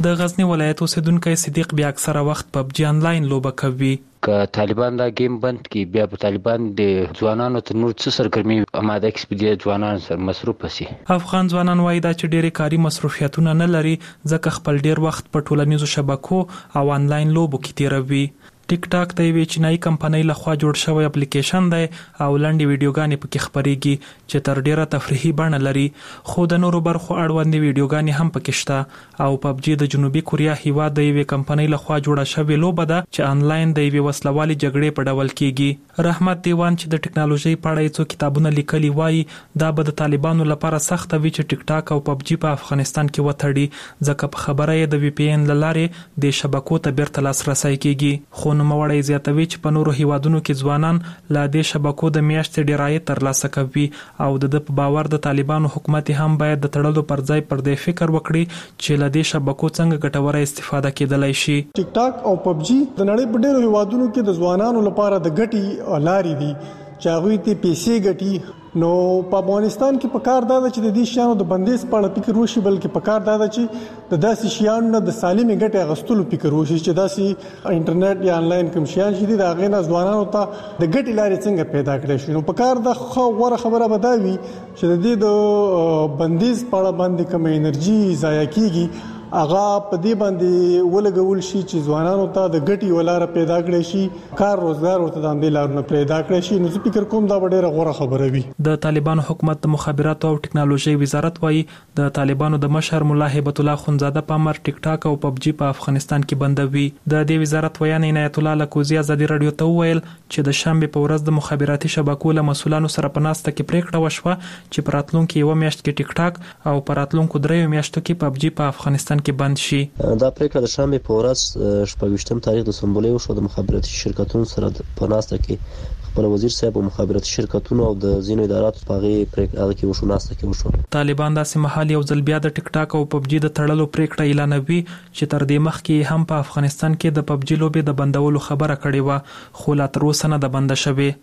د غزنی ولایت اوسیدونکو صدیق بیا اکثره وخت پبجی انلاین لوبه کوي.
که طالبان دا گیم بند کی بیا په طالبان د ځوانانو ته نور څه سرګرمي آماده کړي چې د ځوانانو سره مصروف شي.
افغان ځوانان وایي دا چې ډېری کاري مصروفیتونه نه لري ځکه خپل ډېر وخت په ټولنیزو شبکو او انلاین لوبو کې تیروي. ټیک ټاک د یوې چینایي کمپنۍ لخوا جوړ شوی اپلیکیشن دی او لنډې ویډیوګانې پکې خپرېږي چې تر ډیره تفریحي بڼه لري، خو د نورو برخو اړوندې ویډیوګانې هم پکې شته. او پبجی د جنوبي کوریا هیواد د یوې کمپنۍ لخوا جوړه شوې لوبه ده چې انلاین د یوې وسلوالې جګړې په ډول کیږي. رحمت دیوان چې د ټکنالوژي په اړه څو کتابونه لیکلي وایي دا به د طالبانو لپاره سخت وي چې ټیک ټاک او پبجی په افغانستان کې وتړي ځکه په خبره یې د وی پی ان لارې د شبکو ته بیرته لاسرسی کیږي. خو نوموړی زیاتوي چې په نورو هیوادونو کې ځوانان لا د شبکو د میاشتې ډیر عاید ترلاسه کوي او د په باور د طالبانو حکومت هم باید د تړلو پر ځای پر دې فکر وکړي چې له دې شبکو څنګه ګټوره استفاده کېدلای شي.
ټیک ټاک او پبجی د نړۍ په ډیرو هیوادونو کې د ځوانانو لپاره د ګټي لارې دي چې هغه ته پیسې ګټي. نو په افغانستان کې په کار دا چې د دې شیانو د بندیز په اړه فکر وشي، بلکې په کار دا چې د داسې شیانو نه د سالمې ګټې اخیستلو فکر وشي چې داسې انټرنیټ یا انلاین کوم شیان چې د هغې نه ځوانانو ته د ګټې لارې څنګه پیدا کړی شي. نو په کار دا غوره خبره به دا وي چې د دې د بندیز په اړه باندې کوم انرژي ضایع کیږي هغه په دې باندې ولګول شي چې ځوانانو ته د ګټي ولاره پیدا کړي شي، کار روزګار ورته د اندې لارونه پیدا کړي شي. نو زه فکر کوم دا ډېره غوره خبره وي.
د طالبانو حکومت د مخابراتو او ټکنالوژي وزارت وایي د طالبانو د مشر مولا هیبت الله خونزاده په امر ټیک ټاک او پبجی په افغانستان کې بندوي. د دې وزارت ویان عنایت الله لکوزی ازادي رادیو ته ویل چې د شنبه په ورځ د مخابراتي شبکو له مسولانو سره په ناسته کې پریکړه وشوه چې په راتلونکو یو میاشت کې ټیک ټاک او په راتلونکو درې میاشتو کې پبجی په افغانستان کې بند شي.
دا پریکړه د شنبه په ورځ شپږم تاریخ د سمبولې وشو د مخابراتي شرکتونو سره په ناسته کې خپل وزیر صاحب او مخابراتي شرکتونو او د ځینو اداراتو په غي پریکړه کې وشو ناسته کې وشو.
طالبان داسې مهال یو ځل بیا د ټیک ټاک او پبجی د تړلو پریکړه اعلانوي چې تر دې مخکې هم په افغانستان کې د پبجی لوبې د بندولو خبره کړې و خو لا تر اوسه نه د بند شوه.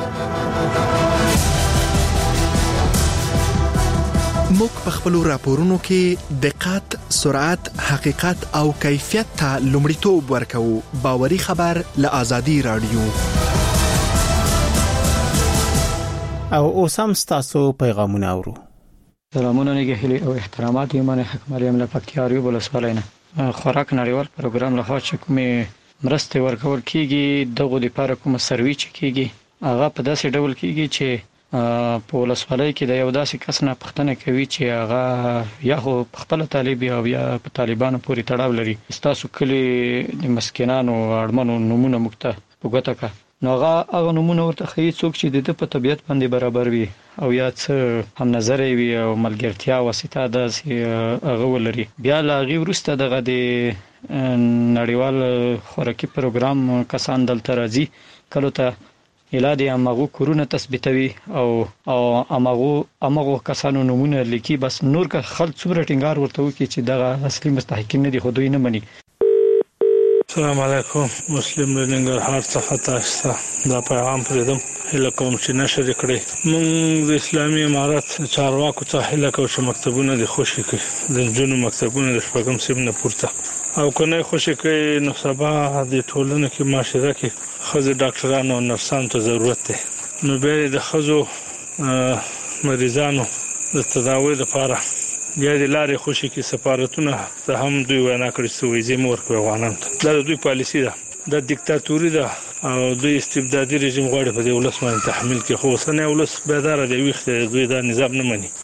موږ په خپل راپورونو کې دقت، سرعت، حقیقت او کیفیت ته لومړیتوب ورکوو. باوري خبر له آزادي رادیو.
او اوسم ستاسو پیغامونه اورو.
سلامونه نګهلي او احترامات یمن حکم علیم له پکتیاریو بلسوالینه خوراک نړیوال پروګرام له خوا چې کومه مرسته ورکول کیږي دغه لپاره کومه سروي چې کیږي هغه په داسې ډول کیږي چې په ولسوالۍ کې د یو داسې کس نه پوښتنه کوي چې هغه یا خو خپل طالب او یا په طالبانو پورې تړاو لري، تاسو کلی د مسکینانو اړمنو نمونه مکته وګټه کا نو هغه هغه نمونه ورته خي څوک چې د په طبيعت باندې برابر وي او یا څه هم نظر وي او ملګرتیا واسطه د هغه ولري. بیا لا غي ورسته دغه د نړیوال خوراکي پروګرام کسان دلته راځي کله ته الاده امغه کورونه تثبیتوي او او امغه امغه کسانو نمونه لیکي، بس نور که خلک څومره ټینګار ورته وکړي چې دغه اصلي مستحقین نه دي خو دوی نه مني.
السلام علیکم. مسلم ننګرهار څخه تاسو دا پیغام پرېدم هله کوم چې نشر کړی موږ د اسلامي امارات چارواکو ته هله کوم چې مکتبونه د خوشي کې د جنو مکتبونه د شپږم سیم نه پورته او کنه خوشي کې نو سبا د ټولنې کې معاشره کې خزه ډاکټرانو او نرسانو ته ضرورت ده. نو به د خزو مریضانو د تداوی لپاره بیا د لارې خوشي کې سفارتونه ته هم دوی وینا کړې چې ویزه مور کوي افغانان ته. دا دوی پالیسی ده، د دیکتاتوري ده او دوی استبدادي رژیم غواړي په دې ولس باندې تحمیل کې، خو سنه ولس بیدار دی وخت دوی دا نظام نه مني.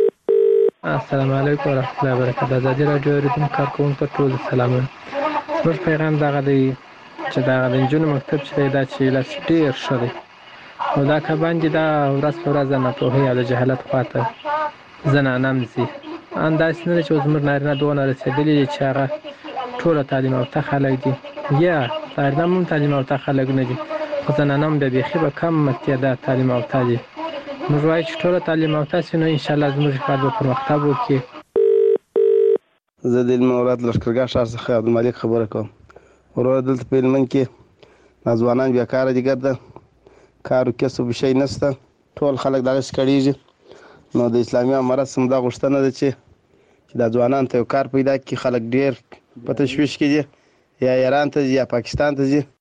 السلام علیکم ورحمۃ اللہ وبرکاتہ. د رادیو ریتم کارکونکو ټول سلامونه. موږ پیغام دغه دی چې دا د جنونو مکتب چې دا چې لاس ډیر شوی او دا که باندې دا ورځ په ورځ نه په هي د جهالت خاطر زنانم زی انداز نه چې زمر نارینه دونه رسیدلې چې هغه ټول تعلیم او تخلق دي یا نارینه تعلیم او تخلق نه دي خو زنانم به بيخي به کم متعدد تعلیم او تعلیم موږ وایو چې ټول تعلیم او تاسو نه ان شاء الله زموږ کار به پرمختګ وکړي.
زه د مورات لشکرګاه شهر څخه عبدالملک خبره کوم. ورور دلته په لمن کې ځوانان بیا کار دي ګرځي کارو کسب شي نشته ټول خلک دغه شکړيږي. نو د اسلامي امارات سم دا غوښتنه ده چې د ځوانان ته کار پیدا کړي، خلک ډیر په تشویش کې دي، یا ایران ته ځي یا پاکستان ته ځي.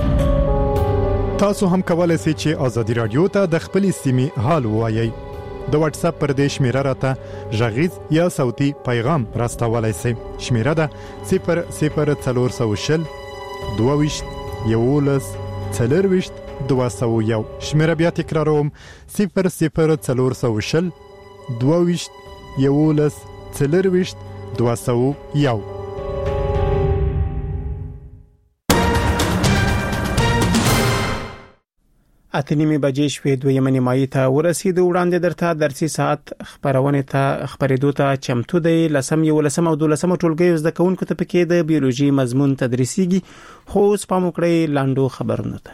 تاسو هم کولای شئ چې آزادي رادیو ته د خپلې سیمې حال ووایئ. د واتس اپ پر دې شمیره راته غږیز یا صوتي پیغام راستولای شئ. شمیره ده صفر صفر څلور سوه شل دوه ویشت یولس څلور ویشت دوه سوه یو. شمیره بیا تکراروم صفر صفر څلور سوه شل دوه ویشت یولس څلور ویشت دوه سوه یو.
اتنیمې بجې شوې دویمه نیمایي ته ورسېدو. وړاندې درته درسي ساعت خبرونه ته خبرېدو ته چمتو دی. لسم یولسم او دولسم ټولګي زده کوونکو ته پکې د بیولوژي مضمون تدریسيږي. خو اوس پام وکړئ لاندو خبرونه ته.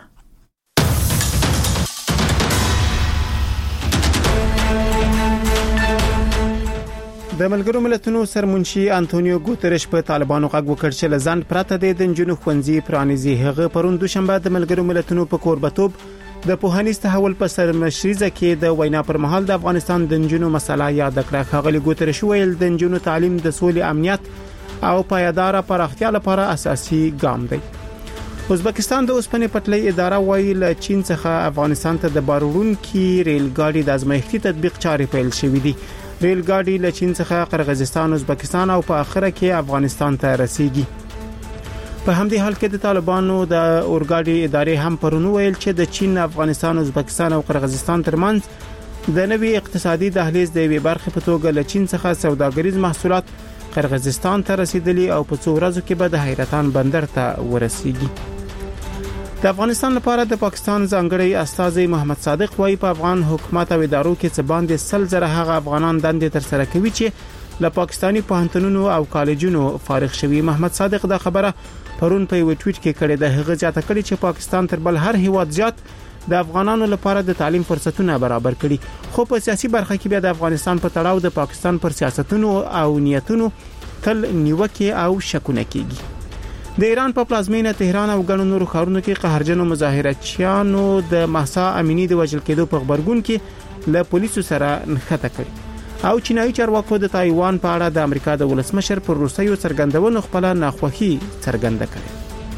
د ملګرو ملتونو سرمنشي انټونیو ګوتریش په طالبانو غږ وکړ چې لزان پراته د جنونو خوندزي پرانیزي. هغه پروند دوشنبه د ملګرو ملتونو په کوربتوب د پوهنیز تحول په سرمشريزه کې د وینا پر مهال د افغانستان د جنونو مسله یاد کړه. خغلی ګوتریش ویل د جنونو تعلیم د سولې امنیت او پایدار پراختیا لپاره اساسي ګام دی. ازبکستان د اوسپنې پټلۍ اداره وایي له چین څخه افغانستان ته د بارونکي ریل ګاډي د ازمایښتي تطبیق چارې پیل شوې دي. ریل ګاډي له چین څخه قرغیزستان، ازبکستان او په اخره کې افغانستان ته رسیږي. په همدې حال کې د طالبانو د اورګاډي ادارې هم پرونی ویل چې د چین، افغانستان، ازبکستان او قرغیزستان ترمنځ د نوي اقتصادي دهلیز د یوې برخې په توګه له چین څخه سوداګریز محصولات قرغیزستان ته رسیدلي او په څو ورځو کې به د حیرتان بندر ته ورسیږي. د افغانستان لپاره د پاکستان ځانګړی استازی محمد صادق وايي په افغان حکومت او ادارو کې څه باندې سل زره هغه افغانان دندې تر سره کوي چې له پاکستانی پوهنتونونو او کالجونو فارغ شوي. محمد صادق دا خبره پرون په یو ټویټ کې کړې ده. هغه ځاته کړي چې پاکستان تر بل هر هیواد زیات د افغانانو لپاره د تعلیم فرصتونه برابر کړي. خو په سیاسي برخه کې بیا د افغانستان په تړاو د پاکستان پر سیاستونو او نیتونو تل نیوکه او شکونه کیږي. د ایران په پلازمینه تهران او ګڼو نورو ښارونو کې قهرجنو مظاهرچیانو د مهسا امینی د وژل کېدو په خبرګون کې له پولیسو سره نښته کړې. او چینایي چارواکو د تایوان په اړه د امریکا د ولسمشر پر روسیو څرګندونو خپل ناخوښي څرګنده کړې.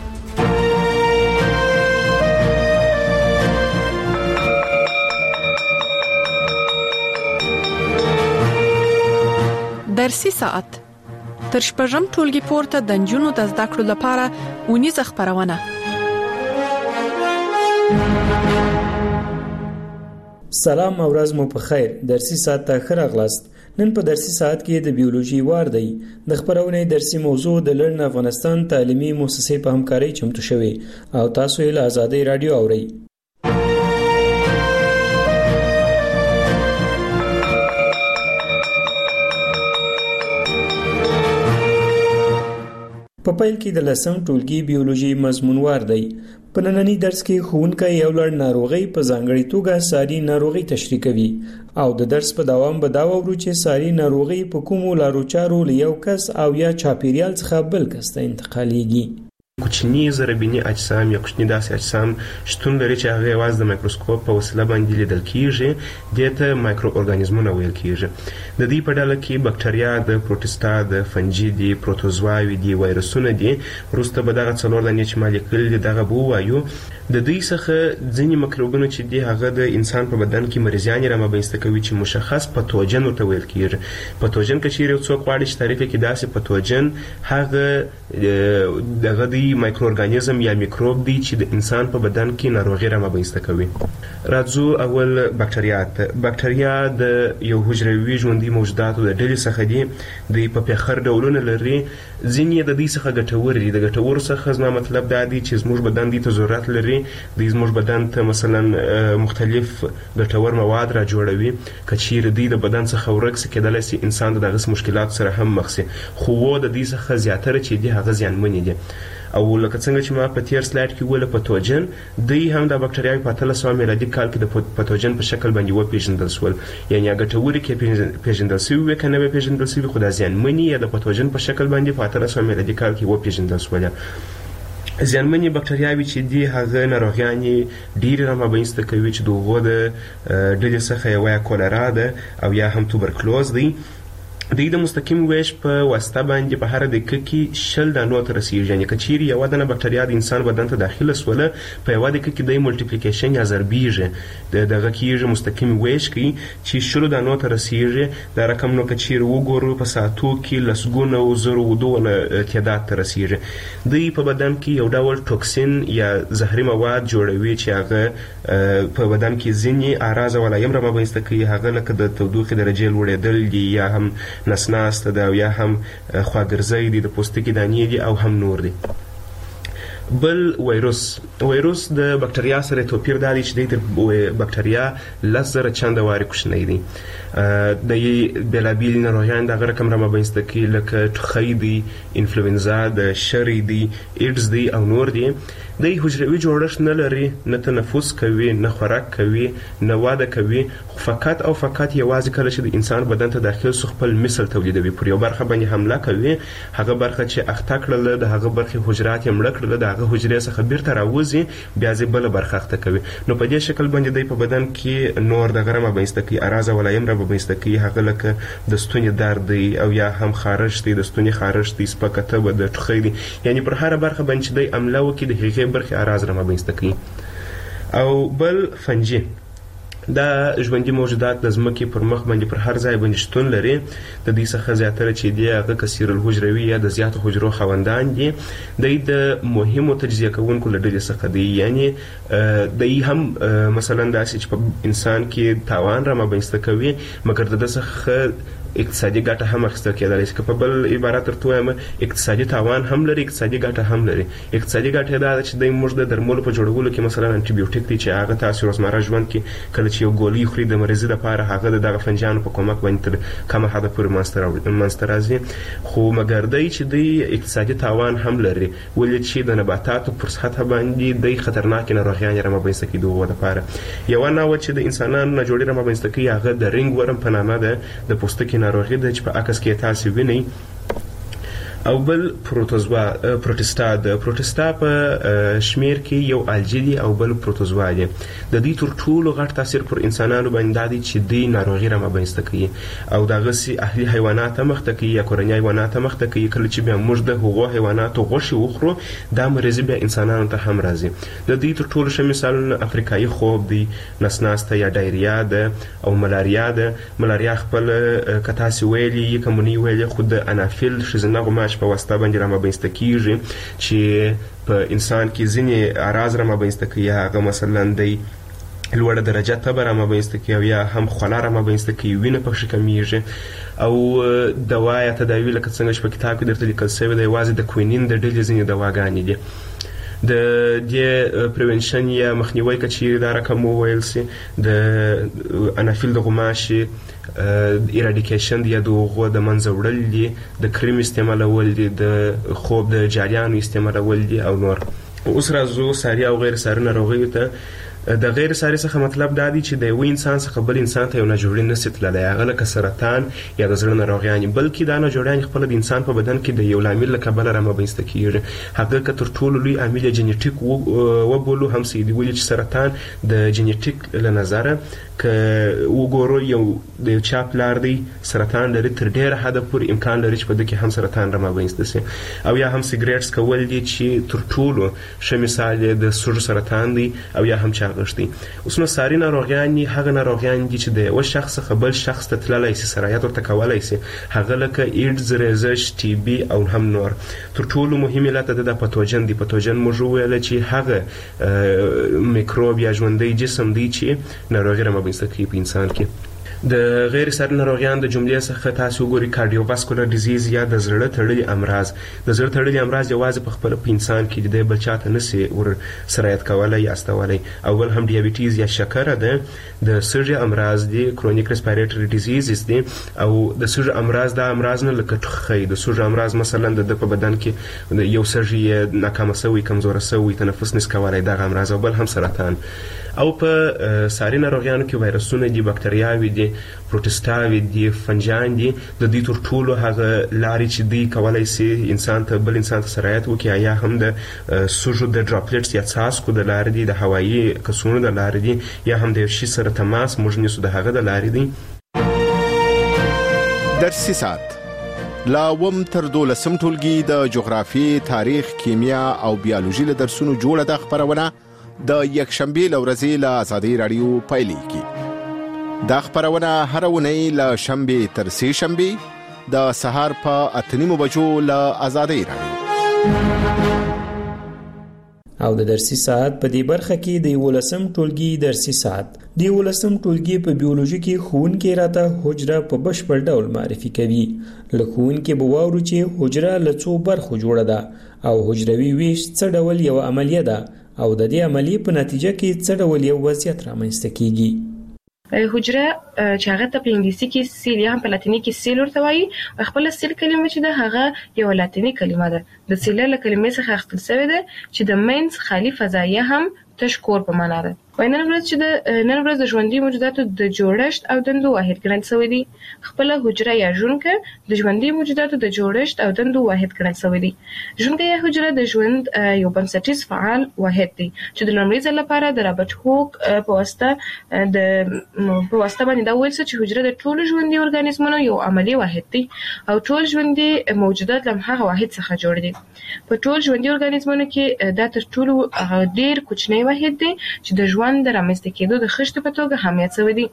درسي ساعت تر شپږم ټولګي پورته د جنونو د زده کړو لپاره ونیزه خبرونه.
سلام او ورځ مو په خیر. درسي ساعت ته ښه راغلاست. نن په درسي ساعت کې د بیولوژي وار دی. د خبرونه درسي موضوع د لړن افغانستان تعلیمي مؤسسې په همکارۍ چمتو شوې او تاسو یې له آزادۍ رادیو اورئ. په پیل کې د لسم ټولګي بیولوژي مضمونوار دی. په نننی درس کې ښوونکی یو لړ ناروغي په ځانګړي توګه ساري ناروغي تشریح کوي او د درس په دوام به دا وورو چې ساري ناروغي په کومو لارو چارو له یو کس او یا چاپیریال څخه بل کس ته انتقالېږي.
کوچني ضربیني اجسام یا کوچني داسې اجسام شتون لري چې هغه یوازې د مایکروسکوپ په وسیله باندې لیدل کیږي. دته مایکرو ارګانیزمونه ویل کیږي. د دې په ډله کې بکټریا، د پروټستا، د فنجي دي، پروتوزواوي دي، وایرسونه دي. وروسته به دغه څلور دانې چې مالیکول دي دغه بو وایو. د دې څخه ځینې میکروبونه چې دي هغه د انسان په بدن کې مریضان رامنځته کوي چې مشخص پاتوجن ورته ویل کیږي. پاتوجن کې چیرې څوک واړي چې تعریف کې داسې پاتوجن هغه دغه دی مایکرو ارګانیزم یا میکروب دی چې د انسان په بدن کې ناروغي رامنځته کوي. راځو اول بکټریا ته. بکټریا د یو حجروي ژوندي موجوداتو د ډلې څخه دي. د په پیخر ډولونه لري. ځینې د دې څخه ګټور دي. د ګټور څخه زما مطلب دا دی چې زموږ بدن دې ته ضرورت لري. د زموږ بدن ته مثلا مختلف ګټور مواد را جوړوي. کچیر دې د بدن څخه ورک سي کېدل سي انسان دغه مشکلات سره هم مخ سي. خو د دې څخه زیاتره چې دي هغه زیانمن دي. او لکه څنګه چې ما په تیر سلاید کې ویل پاتوجن دی هم د بکټریاوي په اتلس سوه میلادي کال کې د پاتوجن په شکل باندې و پیژندل شول. یعنی هغه ټوري کې پیژندل شوی کنه به پیژندل شوی خو د زیانمنی یا د پاتوجن په شکل باندې په اتلس سوه میلادي کال کې و پیژندل شول. زیانمنې بکټریاوي چې دي هغه ناروغیانې ډېرې رامنځته کوي چې دغه د ډلې څخه یو یا کولرا ده او یا هم توبرکلوز دی. د د مستقیم ویش په واسطه باندې په هر دقیقه کې شل دانو ته رسیږي. یعنی کچیر یو دنه بکټریا د انسان بدن ته داخله سوله په یو دقیقه کې د ملټیپلیکیشن یا ضربیږي د دغه کېږي مستقیم ویش کوي چې شل دانو ته رسیږي. دا رقم نو کچیر وګورو په ساعتو کې لسګونه او زرو ودونه تعداد ته رسیږي. دوی په بدن کې یو ډول ټوکسین یا زهري مواد جوړوي چې هغه په بدن کې ځینې اعراض او علایم را مابینځته کوي. هغه لکه د تودوخې درجې لوړېدل دي یا هم نسناسته ده یا هم خواګرځی دي د پوستکي دانې دي او هم نور دي. بل وایروس وایروس د بکټریا سره توپیر دا دی چې د بکټریا لس زره چنده وارې کوچنی دي. د بېلابېلې ناروغیانې دغه رقم را مابینځته کوي لکه ټوخی دی، انفلوینزا د شری دی، ایډز دی او نور دي. دی حجروي جوړښت نه لري، نه تنفس کوي، نه خوراک کوي، نه واده کوي، خو فقط او فقط یوازې کله چې د انسان بدن ته داخل سو خپل مثل تولیدوي، پر یو برخه باندې حمله کوي. هغه برخه چې اخته کړله د هغه برخې حجرات یې مړه کړله د هغه حجرې څخه بیرته راوځي، بیا یې بله برخه اخته کوي. نو په دې شکل باندې دی په بدن کې نور دغه را مابینځته کوي، اعراض او علایم را مابینځته کوي. هغه لکه د ستوني درد دی او یا هم خارش دی، د ستوني خارش دی، سپکه تبه د ټوخی دی. یعنی پر هره برخه باندې چې دی حمله وکړي د هغې برخې اعراض را مابینځته کوي. او بل فنجي دا ژوندي موجودات د ځمکې پر مخ باندې پر هر ځای باندې شتون لري. د دوی څخه زیاتره چې دی هغه کثیر الحجروي یا د زیاتو حجرو خاوندان دي. دوی د مهمو تجزیه کوونکو له ډلې څخه دي. یعنی دوی هم مثلا داسې چې په انسان کې تاوان را مابینځته کوي مګر د ده څخه اقتصادي ګټه هم اخیستل کېدلی شي. که په بل عبارت درته ووایم اقتصادي تاوان هم لري، اقتصادي ګټه هم لري. اقتصادي ګټه یې دا ده چې دوی موږ د درملو په جوړولو کې مثلا انټي بیوټیک دی چې هغه تاسې روزمره ژوند کې کله چې یو ګولۍ خوري د مریضي دپاره هغه د دغه فنجانو په کومک باندې تر کمه حده پورې منځته راځي. خو مګر دی چې دوی اقتصادي تاوان هم لري، ولې چې د نباتاتو پر سطحه باندې دوی خطرناکې ناروغیانې را مابینځته کوي د هغو دپاره. یوه ناوه چې د انسانانو نه جوړې را مابینځته کوي هغه د رنګ ورم په نامه ده، د پوستکي ناروغي ده چې په عکس کې تاسې وینئ. او بل پروتوزوا پروټستا د پروټستا په شمیر کې یو الجی دی او بل پروتوزوا دی. د دې تر ټولو غټ تاثیر پر انسانانو باندې دی چې دوی ناروغي را مابینځته کوي او دغسې اهلي حیوانات هم مخته کوي یا کورني حیوانات هم مخته کوي. کله چې بیا موږ د هغو حیواناتو غوښې وخورو دا مریضي بیا انسانانو ته هم راځي. د دې تر ټولو ښه مثالونه افریقایي خوب دی، نسناسته یا ډایریا ده او ملاریا ده. ملاریا خپل که تاسې ویلي یې که مونی ویلي خو د انافیل ښځینه غوماش په واسطه باندې را مابینځته کېږي چې په انسان کې ځینې اعراض را مابینځته کوي. هغه مثلا دی لوړه درجه تبه را مابینځته کوي او یا هم خوله را مابینځته کوي، وینه پکښې کمیږي. او دوا یا تداوي لکه څنګه چې په کتاب کې درته لیکل شوي ده یوازې د کوینین د ډلې ځینې دواګانې دي. د دې پریونشن یا مخنیوی که چیرې دا رقم وویل سي د انافیل د غوماشي ایراډیکیشن یا د هغو د منځه وړل دي، د کریم استعمالول دي، د خوب د جاریانو استعمالول دي او نور. اوس راځو ساري او غیر ساري ناروغیو ته. د غیر ساري څخه مطلب دا دی چې د یو انسان څخه بل انسان ته یو ناجوړي نسي تللی، هغه لکه سرطان یا د زړه ناروغیانې، بلکې دا ناجوړیانې خپله د انسان په بدن کې د یو لامل له کبله را مابینځته کېږي. هغه که تر ټولو لوی عامل یې جنیټیک وبولو هم څه دي، ولې چې سرطان د جنیټیک له نظره که وګورو یو د یو چا پلار دی سرطان لري، تر ډېره حده پورې امکان لري چې په ده کې هم سرطان را مابینځته سي. او یا هم سیګریټس کول دي چې تر ټولو ښه مثال یې د سږو سرطان دی او یا هم چاغښت دی. اوس نو ساري ناروغیانې هغه ناروغیان دي چې د یوه شخص څخه بل شخص ته تللی سي، سرایت ورته کولی سي، هغه لکه ایډز، ریزش، ټي بي او هم نور. تر ټولو مهم علت د د پتوجن دی. پتوجن موږ وویله چې هغه میکروب یا ژوندی جسم دی چې ناروغي را مابینځته کوي په انسان کې. د غیر ساري ناروغیان د جملې څخه تاسو وګورئ کارډیوواسکولر ډیزیز یا د زړه تړلي امراض. د زړه تړلي امراض یوازې په خپله په انسان کې دی، بل چاته نسي ور سرایت کولی یا استولی. اول هم ډیابیټیز یا شکره ده. د سږي امراض دي، کرونیک ریسپایریټري ډیزیزز دي. او د سږي امراض دا امراض نه لکه ټوخی، د سږي امراض مثلا د په بدن کې یو سږي یې ناکامه سوی، کمزوره سوی، تنفس نس کولی، دغه امراض. او بل هم سرطان. او په ساري ناروغیانو کې وایرسونه دي، بکټریاوې دي، پروټسټاوې دي، فنجان دي. د دې تر ټولو هغه لارې چې دوی کولی سي انسان ته بل انسان ته سرایت وکړي یا هم د سږو د ډراپلیټس یا څاڅکو د لارې دي، د هوایي کڅوړو د لارې دي، یا هم د یو شي سره تماس موږ نیسو د هغه د لارې دي.
د
درسي سات لا وم تر دولسم ټولګي د جغرافي، تاریخ، کیمیا او بیولوژي له درسونو جوړه د خبرونه د یک شنبه لورځي له آزادي رادیو پایلیږي. دا خبرونه هر ونی له شنبه تر سه شنبه د سهار په اتنیمو بجو له آزادي رادیو.
او د درسي ساعت په دې برخه کې د ولسم ټولګي درسي ساعت د ولسم ټولګي په بیولوژي کې خون کې راته حجره په بشپړ ډول معرفي کوي. له خون کې به واورو چې حجره له څو برخو جوړه ده او حجروي ویش څه ډول یو عملیه ده او د دې عملیې په نتیجه کې څه ډول یو وضعیت رامنځته کیږي.
حجره چې هغه ته په انګلیسي کې سیل یا په لاتیني کې سیل ورته وایي. خپل سیل کلمه چې ده هغه یو لاتینی کلمه ده. د سیل له کلمې څخه اخیستل شوې ده چې د مینز خالی فضایه هم تشکور په معنا ده. نن ورځ چې د نن ورځ د ژوندۍ موجوداتو د جوړښت او دندو واحد ګڼل شوی دی. خپل حجره یا ژوندکه د ژوندۍ موجوداتو د جوړښت او دندو واحد ګڼل شوی دی. ژوندکه یا حجره د ژوند یو بنسټیز فعال واحد دی چې د لومړي ځل لپاره د رابرټ هوک په واسطه د په واسطه باندې دا ویل چې حجره د ټولو ژوندۍ ارګانیزمونو یو عملی واحد دی او ټول ژوندۍ موجودات له هغه واحد څخه جوړ دي. په ټول ژوندۍ ارګانیزمونو کې دا تر ټولو ډیر کوچنی واحد دی چې د ژوند د رامنځته کېدو د خښتې په توګه اهمیت شوی دی.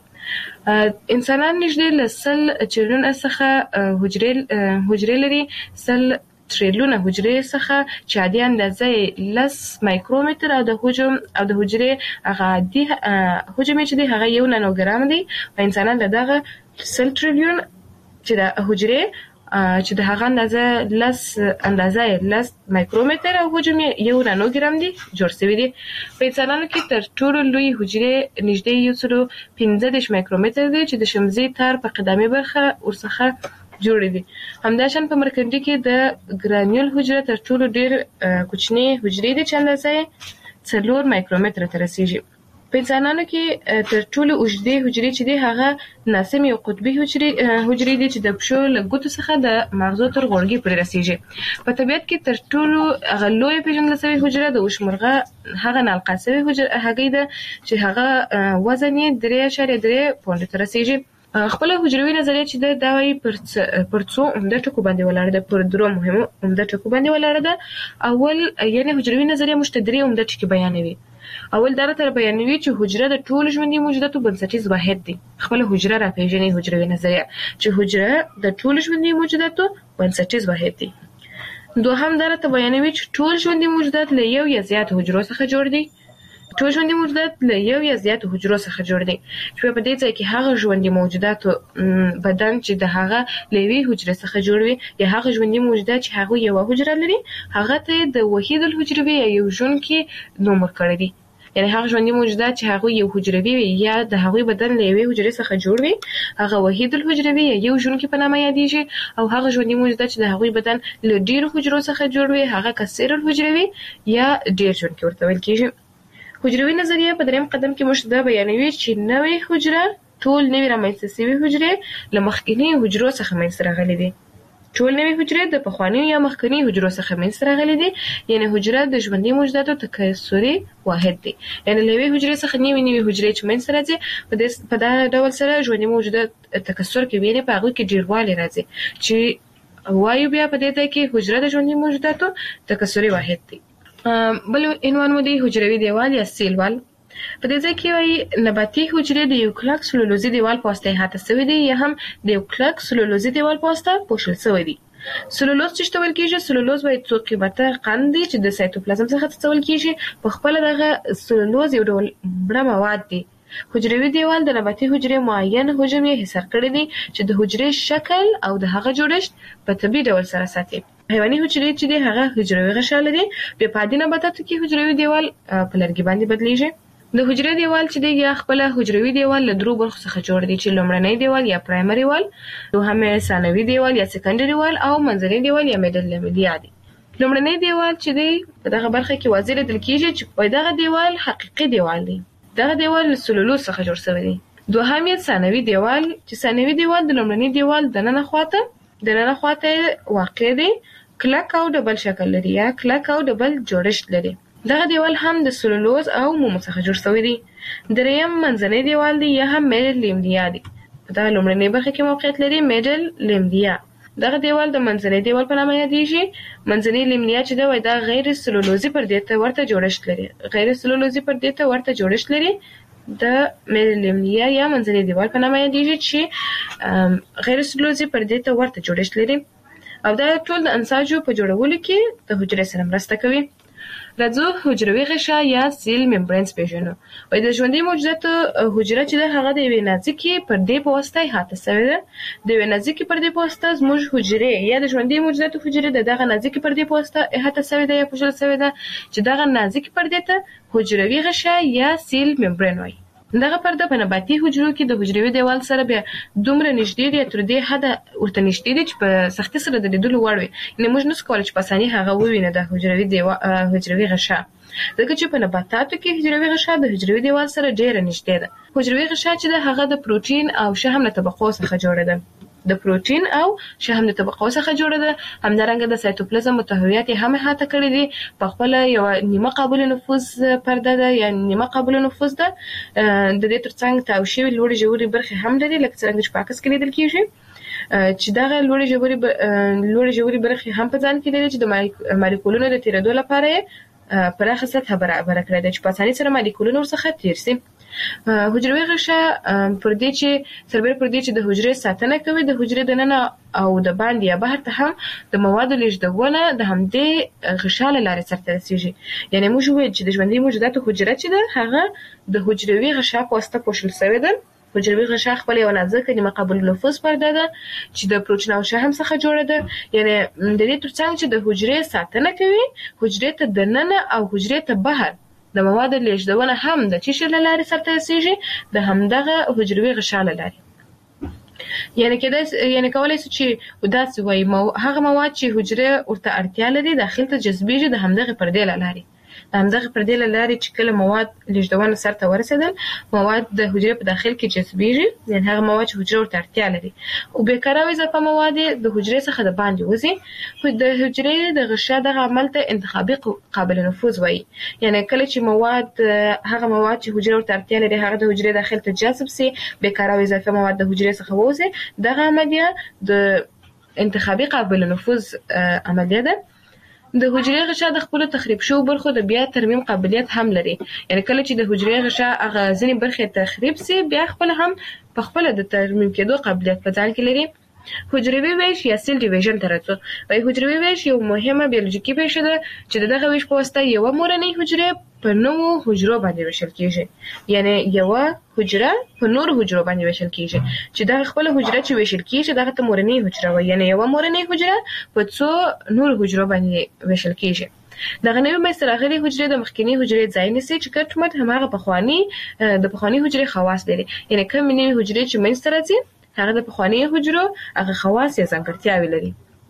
انسانان نږدې له سل چریلیونه څخه حجرې حجرې لري. سل تریلیونه حجرې څخه چې عادي اندازه لس مایکرومتر او د حجم او د حجرې هغه عادي حجم چې دی هغه یو نانوګرام دی. په انسانان له دغه سل تریلیون چې د حجرې چې د هغه اندازه لس اندازه لس مایکرومتر او حجم یو نانوګرام دی جوړ شوی دی. په انسانانو کې تر ټولو لوی حجرې نږدې یو سل پنځه دېرش مایکرومتر دی چې د شمزي تار په قدمي برخه ورڅخه جوړ دي. همداشان په مرکندي کې د ګرانیول حجره تر ټولو ډیر کوچنی حجرې دي چې اندازه څلور مایکرومتر ته رسیږي. په انسانانو کې تر ټولو اوږدې حجرې چې دي هغه ناسم یو قطبي حجرې حجرې دي چې د پښو له ګوتو څخه د مغزو تر غوړګي پورې رسیږي. په طبیعت کې تر ټولو هغه لوی پیژندل شوی حجره د وشمرغه هغه نالقه شوی حجره هغه ده چې هغه وزن یې درې اعشاریه درې پونډ ته رسیږي. خپل حجروي نظریه چې د داوی پر پر څو عمده ټکو باندې ولاړ ده پر درو مهمو عمده ټکو باندې ولاړ ده. اول یعنی حجروي نظریه مشتدري عمده ټکي بیانوي. اول دا تر بیانوي چې حجره د ټول ژوندۍ موجوداتو بنسټیز واحد دی. خپل حجره را پیژني حجروي نظریه چې حجره د ټول ژوندۍ موجوداتو بنسټیز واحد دی. دوهم دا تر بیانوي چې ټول ژوندۍ موجودات له یو یا زیات حجرو څخه جوړ دي. ټول ژوندۍ موجودات له یو یا زیات حجرو څخه جوړ دي. چې په دې ځای کې هغه ژوندۍ موجوداتو بدن چې د هغه لوي حجره څخه جوړ وي یا هغه ژوندۍ موجودات چې هغه یو حجره لري هغه ته د وحید الحجروي یا یو ژوندۍ نوم ورکړی دی. یعنی هغه ژوندۍ موجودات چې هغه یو حجروي وي یا د هغه بدن له یوې حجرې څخه جوړ وي هغه وحید الحجروي یا یو ژوندۍ په نامه یادېږي. او هغه ژوندۍ موجودات چې د هغه بدن له ډیرو حجرو څخه جوړ وي هغه کثیر الحجروي یا ډیر ژوندۍ ورته ویل کېږي. حجروي نظریه په دریم قدم کې موږ دا بیانوي چې نوې حجره ټول نوې رامنځته شوې حجرې له مخکینی حجرو څخه منځته راغلي دي. ټول نوې حجرې د پخواني یا مخکینی حجرو څخه منځته راغلي دي. یعنی حجره د ژوندۍ موجوداتو تکثري واحد دی. یعنی له یوې حجرې څخه نوې نوې حجرې چې منځته راځي په دا ډول سره ژوندۍ موجودات تکثر کوي. یعنی په هغه کې ډیروالی راځي چې وایو بیا په دې ځای کې حجره د ژوندۍ موجوداتو تکثري واحد دی. بل عنوان مو دی حجروي دیوال یا سیل وال. په دې ځای کې وایي نباتي حجرې د یو کلک سلولوزي دیوال په واسطه احاطه شوي دي یا هم د یو کلک سلولوزي دیوال په واسطه پوښل شوي دي. سلولوز چې ډول کېږي سلولوز وایي څو قیمته قند دی چې د سایتوپلازم څخه څول کېږي. په خپل دغه سلولوز یو ډول مړه مواد دي. حجروي دیوال د نباتي حجرې معین حجم یې حصار کړی دی چې د حجرې شکل او د هغه جوړښت په طبیعي ډول سره ساتي. حیواني حجرې چې دی هغه حجروي غشا لري. په پادي نباتاتو کې حجروي دیوال په لرګي باندې بدلیږي. د حجرې دیوال چې دی یا خپل حجروي دیوال له درو برخو څخه جوړ دی چې لومړنی دیوال یا پرایمري وال، دوهم ثانوي دیوال یا سکندري وال او منځنی دیوال یا میډل لیول دی. لومړنی دیوال چې دی په دغه برخه کې واضح لیدل کېږي چې په دغه دیوال حقيقي دیوال دی. دغه دیوال له سلولوز څخه جوړ شوی دی. دوهم یې ثانوي دیوال چې ثانوي دیوال د لومړني دیوال د ننه خواته د ننه خواته واقع دی، کلک او ډبل شکل لري یا کلک او ډبل جوړښت لري. دغه دیوال هم د سلولوز او مومو څخه جوړ شوی دی. دریم منځنی دیوال دی یا هم میډل لیول دی. په دغه لومړنۍ برخه کې موقعیت لري میډل لیمنیا. دغه دیوال د منځنۍ دیوال په نامه یادېږي. منځنۍ لیمنیا چې دا وای دا غیر سلولوزي پردې ته ورته جوړښت لري. غیر سلولوزي پردې ته ورته جوړښت لري د میډل لیمنیا یا منځنۍ دیوال په نامه یادېږي چې غیر سلولوزي پردې ته ورته جوړښت لري او دا ټول د انساجو په جوړولو کې د حجرې سره مرسته کوي. راځو حجروي غشا یا سیل ممبرینز پیژنو. وای د ژوندۍ موجوداتو حجره چې د هغه د یوې نازکې پردې په واسطه احاطه شوې ده. د یوې نازکې پردې په واسطه زموږ حجرې یا د ژوندۍ موجوداتو حجرې د دغه نازکې پردې په واسطه احاطه شوې ده یا پوښل شوې ده چې دغه نازکې پردې ته حجروي غشا یا سیل ممبرین وایي. دغه پرده په نباتي حجرو کې د حجروي دیوال سره بیا دومره نږدې دی تر دې حده ورته نږدې دی چې په سختي سره د لیدلو وړ وي. یعنې موږ نشو کولی چې په اساني هغه ووینو د حجروي دیوال حجروي غشا، ځکه چې په نباتاتو کې حجروي غشا د حجروي دیوال سره ډېره نږدې ده. حجروي غشا چې د هغه د پروټین او شحم له طبقو څخه جوړه ده. د پروټین او شحم د طبقو څخه جوړه ده. همدارنګه د سایتوپلازم متحویات یې هم احاطه کړي دي. په خپله یوه نیمه قابل نفوذ پرده ده یا نیمه قابل نفوذ ده. د دې ترڅنګ تاو شوي لوړې ژورې برخې هم لري لکه څرنګه چې په عکس کې لیدل کېږي چې دغه لوړې ژورې لوړې ژورې برخې هم په ځان کې لري چې د مالیکولونو د تېرېدو لپاره یې پراخه سطحه برابره کړې ده چې په اسانۍ سره مالیکولونه ورڅخه تېر شي. حجروي غشا پردې چې سربېره پردې چې د حجرې ساتنه کوي د حجرې دننه او د باندې یا بهر ته هم د موادو لیږدونه د همدې غشا له لارې سرته رسېږي. یعنې موږ وویل چې د ژوندۍ موجوداتو حجره چې ده هغه د حجروي غشا په واسطه پوښل شوې ده. حجروي غشا خپل یو نازکه نیمه قابل نفوذ پرده ده چې د پروټین او شحم څخه جوړه ده. یعنې د دې ترڅنګ چې د حجرې ساتنه کوي حجرې ته دننه او حجرې ته بهر د موادو لیږدونه هم د څه شي له لارې سرته رسېږي د همدغه حجروي غشا له لارې. یعنې کېدای یعنې کولی شو چې داسې وایي هغه مواد چې حجرې ورته اړتیا لري داخل ته جذبېږي د همدغې پردې له لارې. د همدغه پردې له لارې چې کله مواد لیږدونه سرته ورسېدل مواد د حجرې په داخل کې جذبېږي. یعنې هغه مواد چې حجرې ورته اړتیا لري او بېکاره او اضافه مواد د حجرې څخه د باندې وځي. د حجرې د غشا دغه عمل ته انتخابي قابل نفوذ وایي. یعنې کله چې مواد هغه مواد چې حجرې ورته اړتیا لري هغه د حجرې داخل ته جذب سي بېکاره او اضافه مواد د حجرې څخه ووځي دغه عملیه د انتخابي قابل نفوذ عملیه ده. د حجرې غشا د خپلو تخریب شوو برخو د بیا ترمیم قابلیت هم لري. یعنې کله چې د حجرې غشا هغه ځینې برخې تخریب سي بیا خپل هم په خپله د ترمیم کېدو قابلیت په ځان کې لري. حجروي ویش یا سیل ډیویژن ته راځو. وایي حجروي ویش یو مهمه بیولوژیکي پیښه ده چې د دغه ویش په واسطه یوه مورنۍ حجرې په نوو حجرو باندې ویشل کېږي. یعنې یوه حجره په نورو حجرو باندې ویشل کېږي چې دغه خپله حجره چې ویشل کېږي دغه ته مورنۍ حجره وایي. یعنې یوه مورنۍ حجره په څو نورو حجرو باندې ویشل کېږي. دغه نوې منځته راغلې حجرې د مخکینۍ حجرې ځای نیسي چې ګډ مټ هماغه پخواني د پخواني حجرې خواص لري. یعنې کومې نوې حجرې چې منځته راځي هغه د پخوانیو حجرو هغه خواص یا ځانګړتیاوې لري.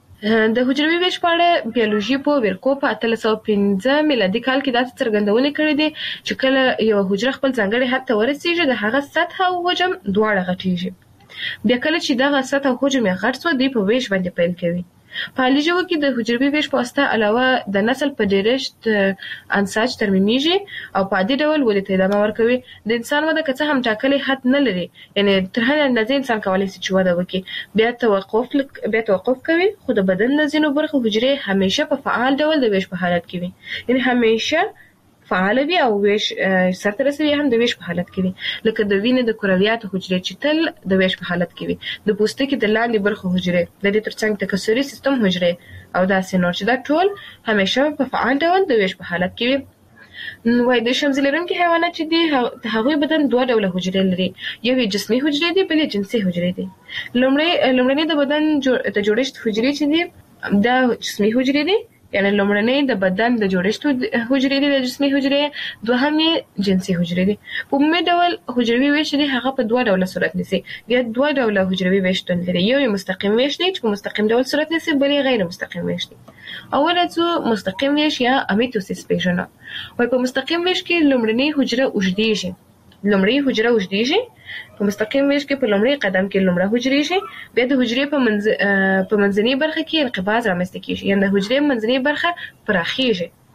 د حجروي ویش په اړه بیولوژي په ویرکو په اتلس سوه پنځه میلادي کال کې داسې څرګندونې کړې دي چې کله یوه حجره خپل ځانګړي حد ته ورسېږي د هغه سطحه او حجم دواړه غټېږي. بیا کله چې دغه سطحه او حجم یې غټ سوه دوی په ویش باندې پیل کوي. په حالي ژوو کې د حجروي ویش په واسطه علاوه د نسل په ډېرښت انساج ترمیمیږي او په عادي ډول ودې ته ادامه ورکوي. د انسان وده که څه هم ټاکلی حد نه لري یعنې تر هرې اندازې انسان کولی شي چې وده وکړي بیا توقف بیا توقف کوي خو د بدن د ځینو برخو حجرې همیشه په فعال ډول د ویش په حالت کې وي. یعنې همیشه فعال وي او ویش سرته رسوي هم د ویش په حالت کې وي. لکه د وینې د کرویاتو حجرې چې تل د ویش په حالت کې وي. د پوستکي د لاندې برخو حجرې د دې ترڅنګ تکثري سیستم حجرې او داسې نور چې دا ټول همیشه په فعال ډول د ویش په حالت کې وي. وایي د شمزي لرونکي حیوانات چې دي د هغوی بدن دوه ډوله حجرې لري. یو یې جسمي حجرې دي بل یې جنسي حجرې دي. لومړی لومړنۍ د بدن د جوړښت حجرې چې دي دا جسمي حجرې دي. یعنې لومړنۍ د بدن د جوړښت حجرې دي د جسمي حجرې. دوهم یې جنسي حجرې دي. په عمومي ډول حجروي ویش دی هغه په دوه ډوله صورت نیسي. بیا دوه ډوله حجروي ویش شتون لري. یو یې مستقیم ویش دی چې په مستقیم ډول صورت نیسي بل یې غیر مستقیم ویش دی. اول څو مستقیم ویش یا امیتوسیس پیژنو. وایي په مستقیم ویش کې لومړنۍ حجره اوږدېږي. لومړۍ حجره اوږدېږي. په مستقیم ویش کې په لومړي قدم کې لومړه حجرې شي بیا د حجرې په منځ په منځنۍ برخه کې انقباض رامنځته کېږي. یعنې د حجرې منځنۍ برخه پراخېږي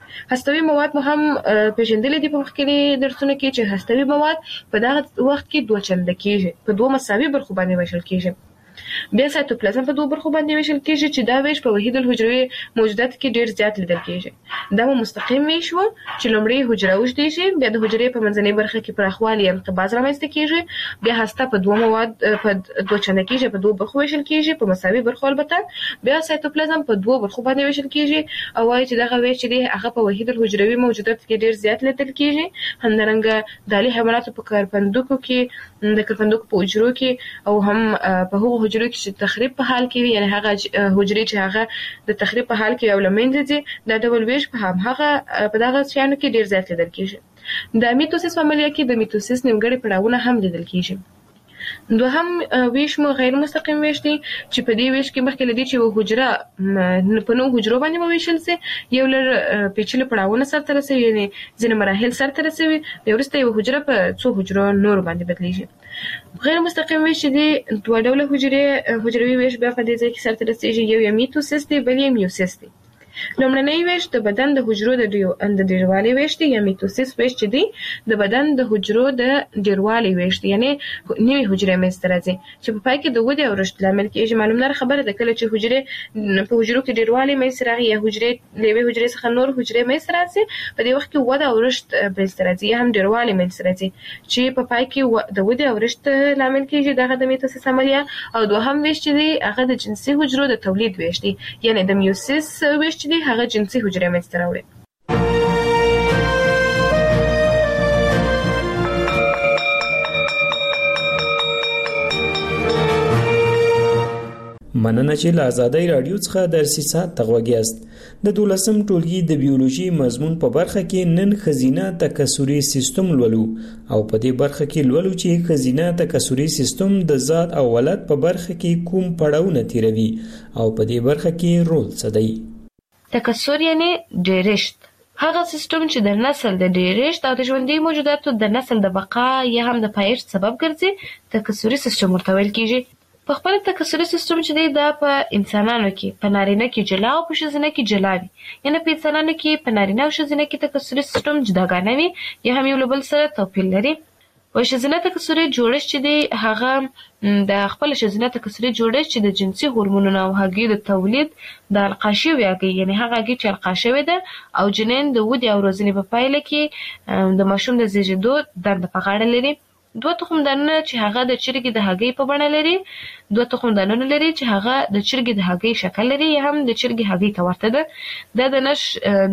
هستوي مواد مو هم پیژندل دي په مخکلي درسونه کې چې هستوي مواد په دغه وخت کې دوه چنده کېږي، په دوه مساوي برخو باندې ویشل کېږي. بیا سایتوپلازم په دوه برخو باندې ویشل کېږي چې دا ویش په وحید الحجروي موجودات کې ډیر زیات لیدل کېږي. دا مستقیم ویش وو چې لومړی حجره وجديږي، بیا د حجرې په منځنۍ برخه کې پراخوالی یا انقباض رامنځته کېږي، بیا هسته په دوه مواد په دوه چنده کېږي، په دوه برخو ویشل کېږي، په مساوي برخو البته. بیا سایتوپلازم په دوه برخو باندې ویشل کېږي او وايي چې دغه ویش دی هغه په وحید الحجروي موجودات کې ډیر زیات لیدل کېږي. همدارنګه دالي حیواناتو په کارپندوکو کې د کارپندوکو په حجرو کې او هم په هغو حجرو کې چې تخریب په حال کې وي، یعنی هغه حجرې چې هغه د تخریب په حال کې او لمنځه دي، دا ډول ویش په هم هغه په دغه شیانو کې ډیر زیات لیدل کېږي. د میتوسیس په عملیه کې د میتوسیس نیمګړي پړاوونه هم لیدل کېږي. دوهم ویش مو غیر مستقیم ویش دی چې په دې ویش کې مخکې لدی چې حجره په نو حجرو باندې وویشل سي، یو لر پیچلي پړاوونه سره رسوي، یعنی ځینې مراحل سره رسوي، بیا وروسته یو حجره په څو حجرو نور باندې بدلیږي. غیر مستقیم ویش دی دوه ډوله حجرې حجروي ویش بیا په دې ځای کې سره رسیږي، یو یې میتوسیس دی، بل یې میوسیس دی. لومړنی ویش د بدن د حجرو د ډیروالي ویش دی یا میتوسیس ویش چې دی د بدن د حجرو د ډیروالي ویش دی، یعنی نوې حجرې منځته راځي چې په پای کې د ودې او رشد لامل کېږي. معلومه خبره ده کله چې حجرې په حجرو کې ډیروالي منځته راغی یا حجرې له یوې حجرې څخه نور حجرې منځته راځي، په دې وخت کې وده او رشد منځته راځي یا هم ډیروالي منځته راځي چې په پای کې د ودې او رشد لامل کېږي. دغه د میتوسیس عملیه. او دوهم ویش چې دی هغه د جنسي حجرو د تولید ویش دی، یعنی د میوسیس ویش دی هغه جنسي حجرې منځته راوړي.
مننه چې له آزادۍ رادیو څخه درسي سات تغوږیاست. د دولسم ټولګي د بیولوژي مضمون په برخه کې نن خزینه تکثري سیستم لولو او په دې برخه کې لولو چې خزینه تکثري سیستم د ذات او ولادت په برخه کې کوم پړاوونه تیروي او په دې برخه کې رول څه دی.
تکثر یعنی ډیرشت، هغه سیستم چې د نسل د ډیرشت او د ژوندۍ موجوداتو د نسل د بقا یا هم د پایښت سبب ګرځي، تکثري سیستم ورته ویل کیږي. په خپل تکثري سیستم چې دی دا په انسانانو کې په نارینه کې جلا او په ښځینه کې جلا وي، یعنی په انسانانو کې په نارینه او ښځینه کې تکثري سیستم جداګانه وي یا هم یو له بل سره توپیر لري. په ښځینه تکثري جوړښت چې دی هغه د خپل ښځینه تکثري جوړښت چې د جنسي هورمونونو او هګۍ د تولید د القا شوې هګۍ، یعنی هغه هګۍ چې القا شوې ده او جنین د ودې او روزنې په پایله کې د ماشوم د زیږېدو دنده په غاړه لري. دوه تخمدانونه چې هغه د چرګې د هګۍ په بڼه لري، دوه تخمدانونه لري چې هغه د چرګې د هګۍ شکل لري یا هم د چرګې هګۍ ته ورته ده. دا د نش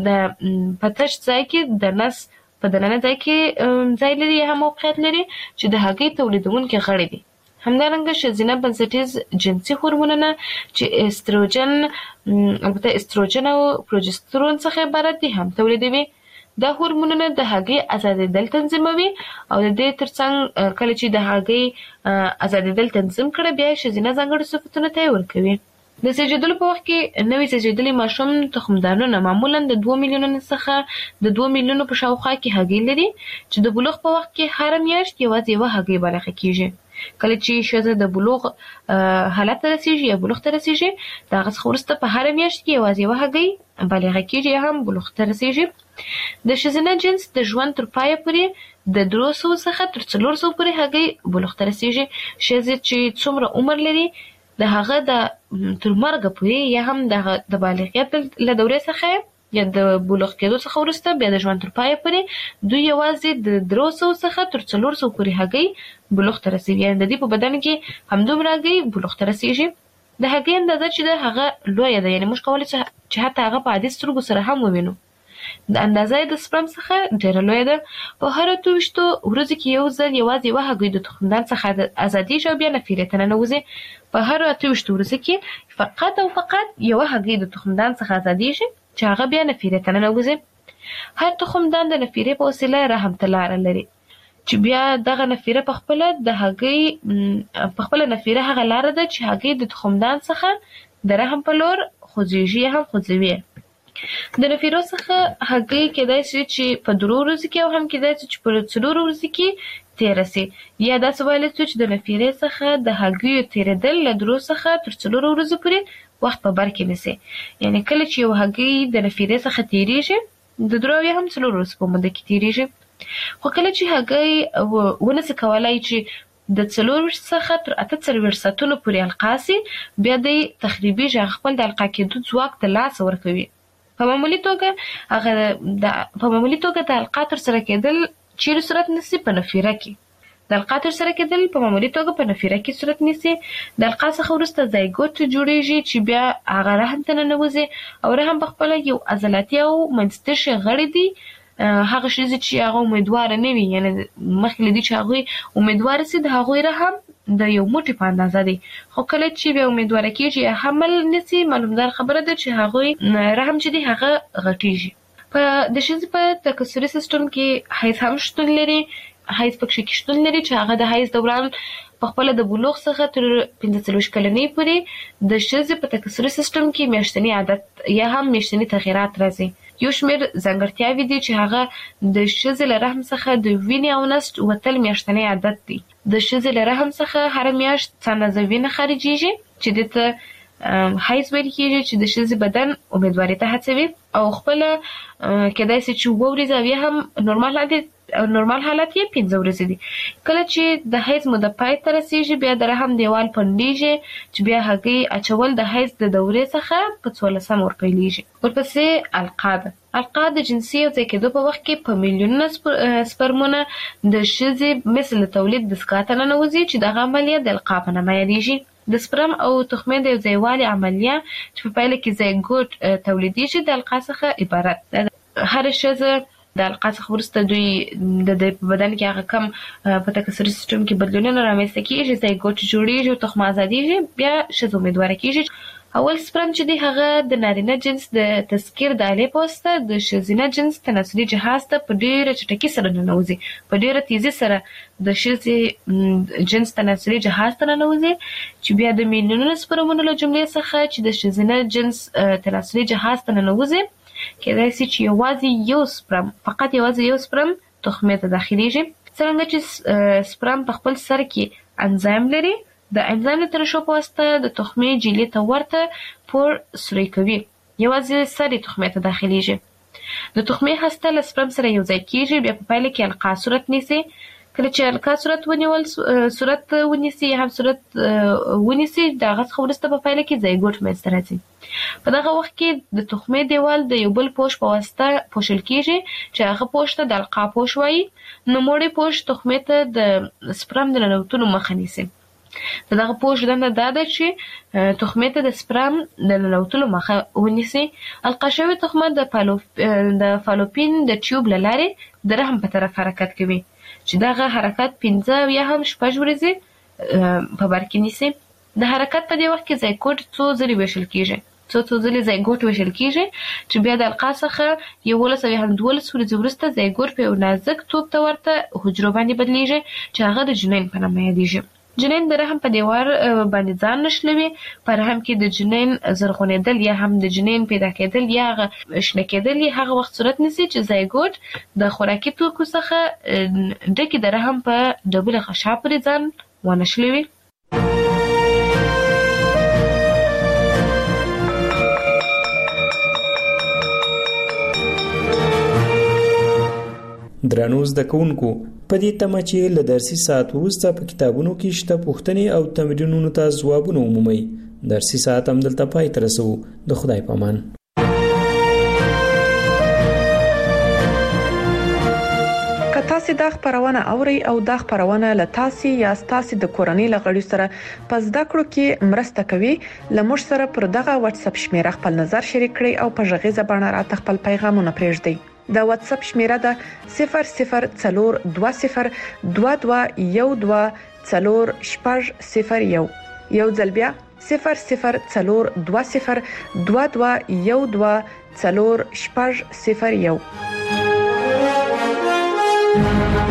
د پتش ځای کې د نس په دننه ځای کې ځای لري یا هم موقعیت لري چې د هګۍ تولیدونکي غړي دي. همدارنګه ښځینه بنسټیز جنسي هورمونونه چې استروجن البته استروجن او پروجسترون څخه عبارت دي هم تولیدوي. دا هورمونونه د هګۍ ازادېدل تنظیموي او د دې ترڅنګ کله چې د هګۍ ازادېدل تنظیم کړي بیا ښځینه ځانګړي صفتونه ته ورکوي. د زیږیدلو په وخت کې نوې زیږیدلي ماشوم تخمدانونه معمولا د دوه میلیونو څخه د دوه میلیونو په شاوخوا کې هګۍ لري چې د بلوغ په وخت کې هر میاشت یوازې یوه هګۍ بالغه کیږي. کله چې ښځه د بلوغ حالت ته رسیږي یا بلوغ ته رسیږي د هغه څخه وروسته په هر میاشت کې یوازې یوه هګۍ بالغه کیږي یا هم بلوغ ته رسیږي. د ښځینه جنس د ژوند تر پایه پورې د درې سوه څخه تر څلور سوه پورې هګۍ بلوغ ته رسیږي. ښځې چې څومره عمر لري د هغه د تر مرګه پورې یا هم د بالغیت له دورې څخه یا د بلوغ کېدو څخه وروسته بیا د ژوند تر پایه پورې دوی یوازې د درې سوه څخه تر څلور سوه پورې هګۍ بلوغ ته رسیږي، یعنې د دې په بدن کې همدومره هګۍ بلوغ ته رسیږي. د هګۍ اندازه چې ده هغه لویه ده، یعنې موږ کولی چې حتی هغه په عادي سترګو سره هم ووینو. د اندازه د سپرم څخه ډېره لویه ده. په هر اته ویشتو ورځو کې یو ځل یوازې یوه هګۍ د تخمدان څخه ازادېږي او بیا نفیرې ته ننوځي. په هر اته ویشتو ورځو کې فقط او فقط یوه هګۍ د تخمدان څخه ازادېږي چې هغه بیا نفیرې ته ننوځي. هر تخمدان د نفیرې په وسیله رحم ته لاره لري چې بیا دغه نفیره په خپله د هګۍ په خپله نفیره هغه لاره ده چې هګۍ د تخمدان څخه د رحم په لور خوځېږي هم خوځوي. د نفیرو څخه هګۍ کېدای شي چې په درو ورځو کې او هم کېدای شي چې په څلورو ورځو کې تېره سي، یا داسې ویلی شو چې د نفیرې څخه د هګیو تېرېدل له درو څخه تر څلورو ورځو پورې وخت په بر کې نیسي. یعنې کله چې یو هګۍ د نفیرې څخه تېرېږي د درو یا هم څلور ورځې په موده کې تیریږي. خو کله چې هګۍ ونسي کولای چې د څلور څخه تر اته څلوېښت ساعتونو پورې القا سي، بیا د تخریبي ژغ خپل د القا کېدو ځواک د لاس ورکوي. په معمولی توګه هغه د په معمولی توګه د القا تر سره کېدل چیرې صورت نیسي؟ په نفیره کې. د القا تر سره کېدل په معمولی توګه په نفیره کې صورت نیسي. د القا څخه وروسته زایګوت جوړیږي چې بیا هغه رحم ته ننوځي او رحم په خپله یو عضلاتي او منځتشي غړي دي. هغه ښځې چې هغه امیدواره نه وي، یعنې مخکې له دې چې هغوی امیدواره سي، د هغوی رحم د یو موټي په اندازه دی. خو کله چې بیا امیدواره کېږي یا حمل نیسي، معلومدار خبره ده چې هغوی رحم چې دی هغه غټیږي. په د ښځې په تکثري سیستم کې حیض هم شتون لري. حیض پکې کې شتون لري چې هغه د حیض دوران په خپله د بلوغ څخه تر پنځه څلوېښت کلنۍ پورې د ښځې په تکثري سیستم کې میاشتني عادت یا هم میاشتني تغیرات راځي. یو شمېر ځانګړتیاوې دي چې هغه د ښځې له رحم څخه د وینې او نسج وتل میاشتنی عادت دی. د ښځې له رحم څخه هره میاشت څه اندازه وینه خارجېږي چې دې ته حیض ویل کېږي، چې د ښځې بدن امیدواري ته هڅوي او خپله کېدای سي چې اووه ورځې او یا هم نورمال عادت نورمال حالت یې پنځه ورځې دي. کله چې د حیض موده پای ته رسیږي، بیا د رحم دیوال پنډېږي چې بیا هګۍ اچول د حیض د دورې څخه په څوارلسم ورپیلېږي. ورپسې القا ده. القا د جنسي یو ځای کېدو په وخت کې په میلیونونه سپرمونه د ښځې مثل تولید دستګاه ته ننوځي چې دغه عملیه د القا په نامه یادېږي. د سپرم او تخمې د یو ځایوالي عملیه چې په پایله کې زایګوټ تولیدېږي د القا څخه عبارت ده. هره ښځه د القا څخه وروسته دوی د دوی په بدن کې هغه کم په تکثري سیستم کې بدلونونه رامنځته کېږي، زایګوټ جوړېږي او تخمه ازادېږي، بیا ښځه امیدواره کېږي. اول سپرم چې دی هغه د نارینه جنس د تذکیر د آلې په واسطه د ښځینه جنس تناسلي جهاز ته په ډېره چټکۍ سره ننوځي، په ډېره تیزي سره د ښځې جنس تناسلي جهاز ته ننوځي چې بیا د میلیونونو سپرمونو له جملې څخه چې د ښځینه جنس تناسلي جهاز ته ننوځي، کېدای سي چې یوازې یو سپرم فقط یوازې یو سپرم تخمې ته داخليږي. څرنګه چې سپرم په خپل سر کې انزایم لري، د انزایم د ترشح په واسطه د تخمې جیلې ته ورته پور سوری کوي، یوازې سر یې تخمې ته داخليږي. د تخمې هسته له سپرم سره یو ځای کېږي، بیا په پایله کې القا صورت نیسي. کله چې القا صورت ونیول صورت ونیسي هم صورت ونیسي، د هغه څخه وروسته په پایله کې زایګوټ منځته راځي. په دغه وخت کې د تخمې دیوال د یو بل پوښ په واسطه پوښل کېږي چې هغه پوښ ته د القا پوښ وایي. نوموړی پوښ تخمې ته د سپرم د ننوتلو مخه نیسي. د دغه پوښ دنده دا ده چې تخمې ته د سپرم د ننوتلو مخه ونیسي. القا شوې تخمه د د فالوپین د ټیوب له لارې د رحم په طرف حرکت کوي چې دغه حرکت پنځه یا هم شپږ ورځې په بر کې نیسي. د حرکت په دې وخت کې زایګوټ څو ځلې ویشل کېږي څو څو ځلې زایګوټ ویشل کېږي چې بیا د القا څخه یولس او یا هم دولس ورځې وروسته زایګوټ په یو نازک توپ ته ورته حجرو باندې بدلیږي چې هغه د جنین په نامه یادېږي. جنین د رحم په دیوار باندې ځان نښلوي. په رحم کې د جنین زرغونېدل یا هم د جنین پیدا کېدل یا شنه کېدل هغه وخت صورت نیسي چې زایګوټ د خوراکي توکو څخه ډکې د رحم په ډبله غشا پورې ځان ونښلوي.
درنو زده کوونکو، په دې تمه چې له درسي ساعت وروسته په کتابونو کې شته پوښتنې او تمرینونو ته ځوابونه ومومئ. درسي ساعت هم دلته پای ته رسوو. د خدای په امان.
که تاسو دا خبرونه اورئ او دا خبرونه له تاسو یا تاسو د کورنۍ لغړي سره پس دا کړو کې مرسته کوي، لمر سره پر دغه واتس اپ شمیره خپل نظر شریک کړئ او په ژغې زبانه را خپل پیغامونه پرېږدئ. دا واتس اپ شمیره ده صفر صفر څلور دوه صفر دوه دوه یو دوه څلور شپږ صفر یو. یو ځل بیا صفر صفر څلور دوه صفر دوه دوه یو دوه څلور شپږ صفر یو.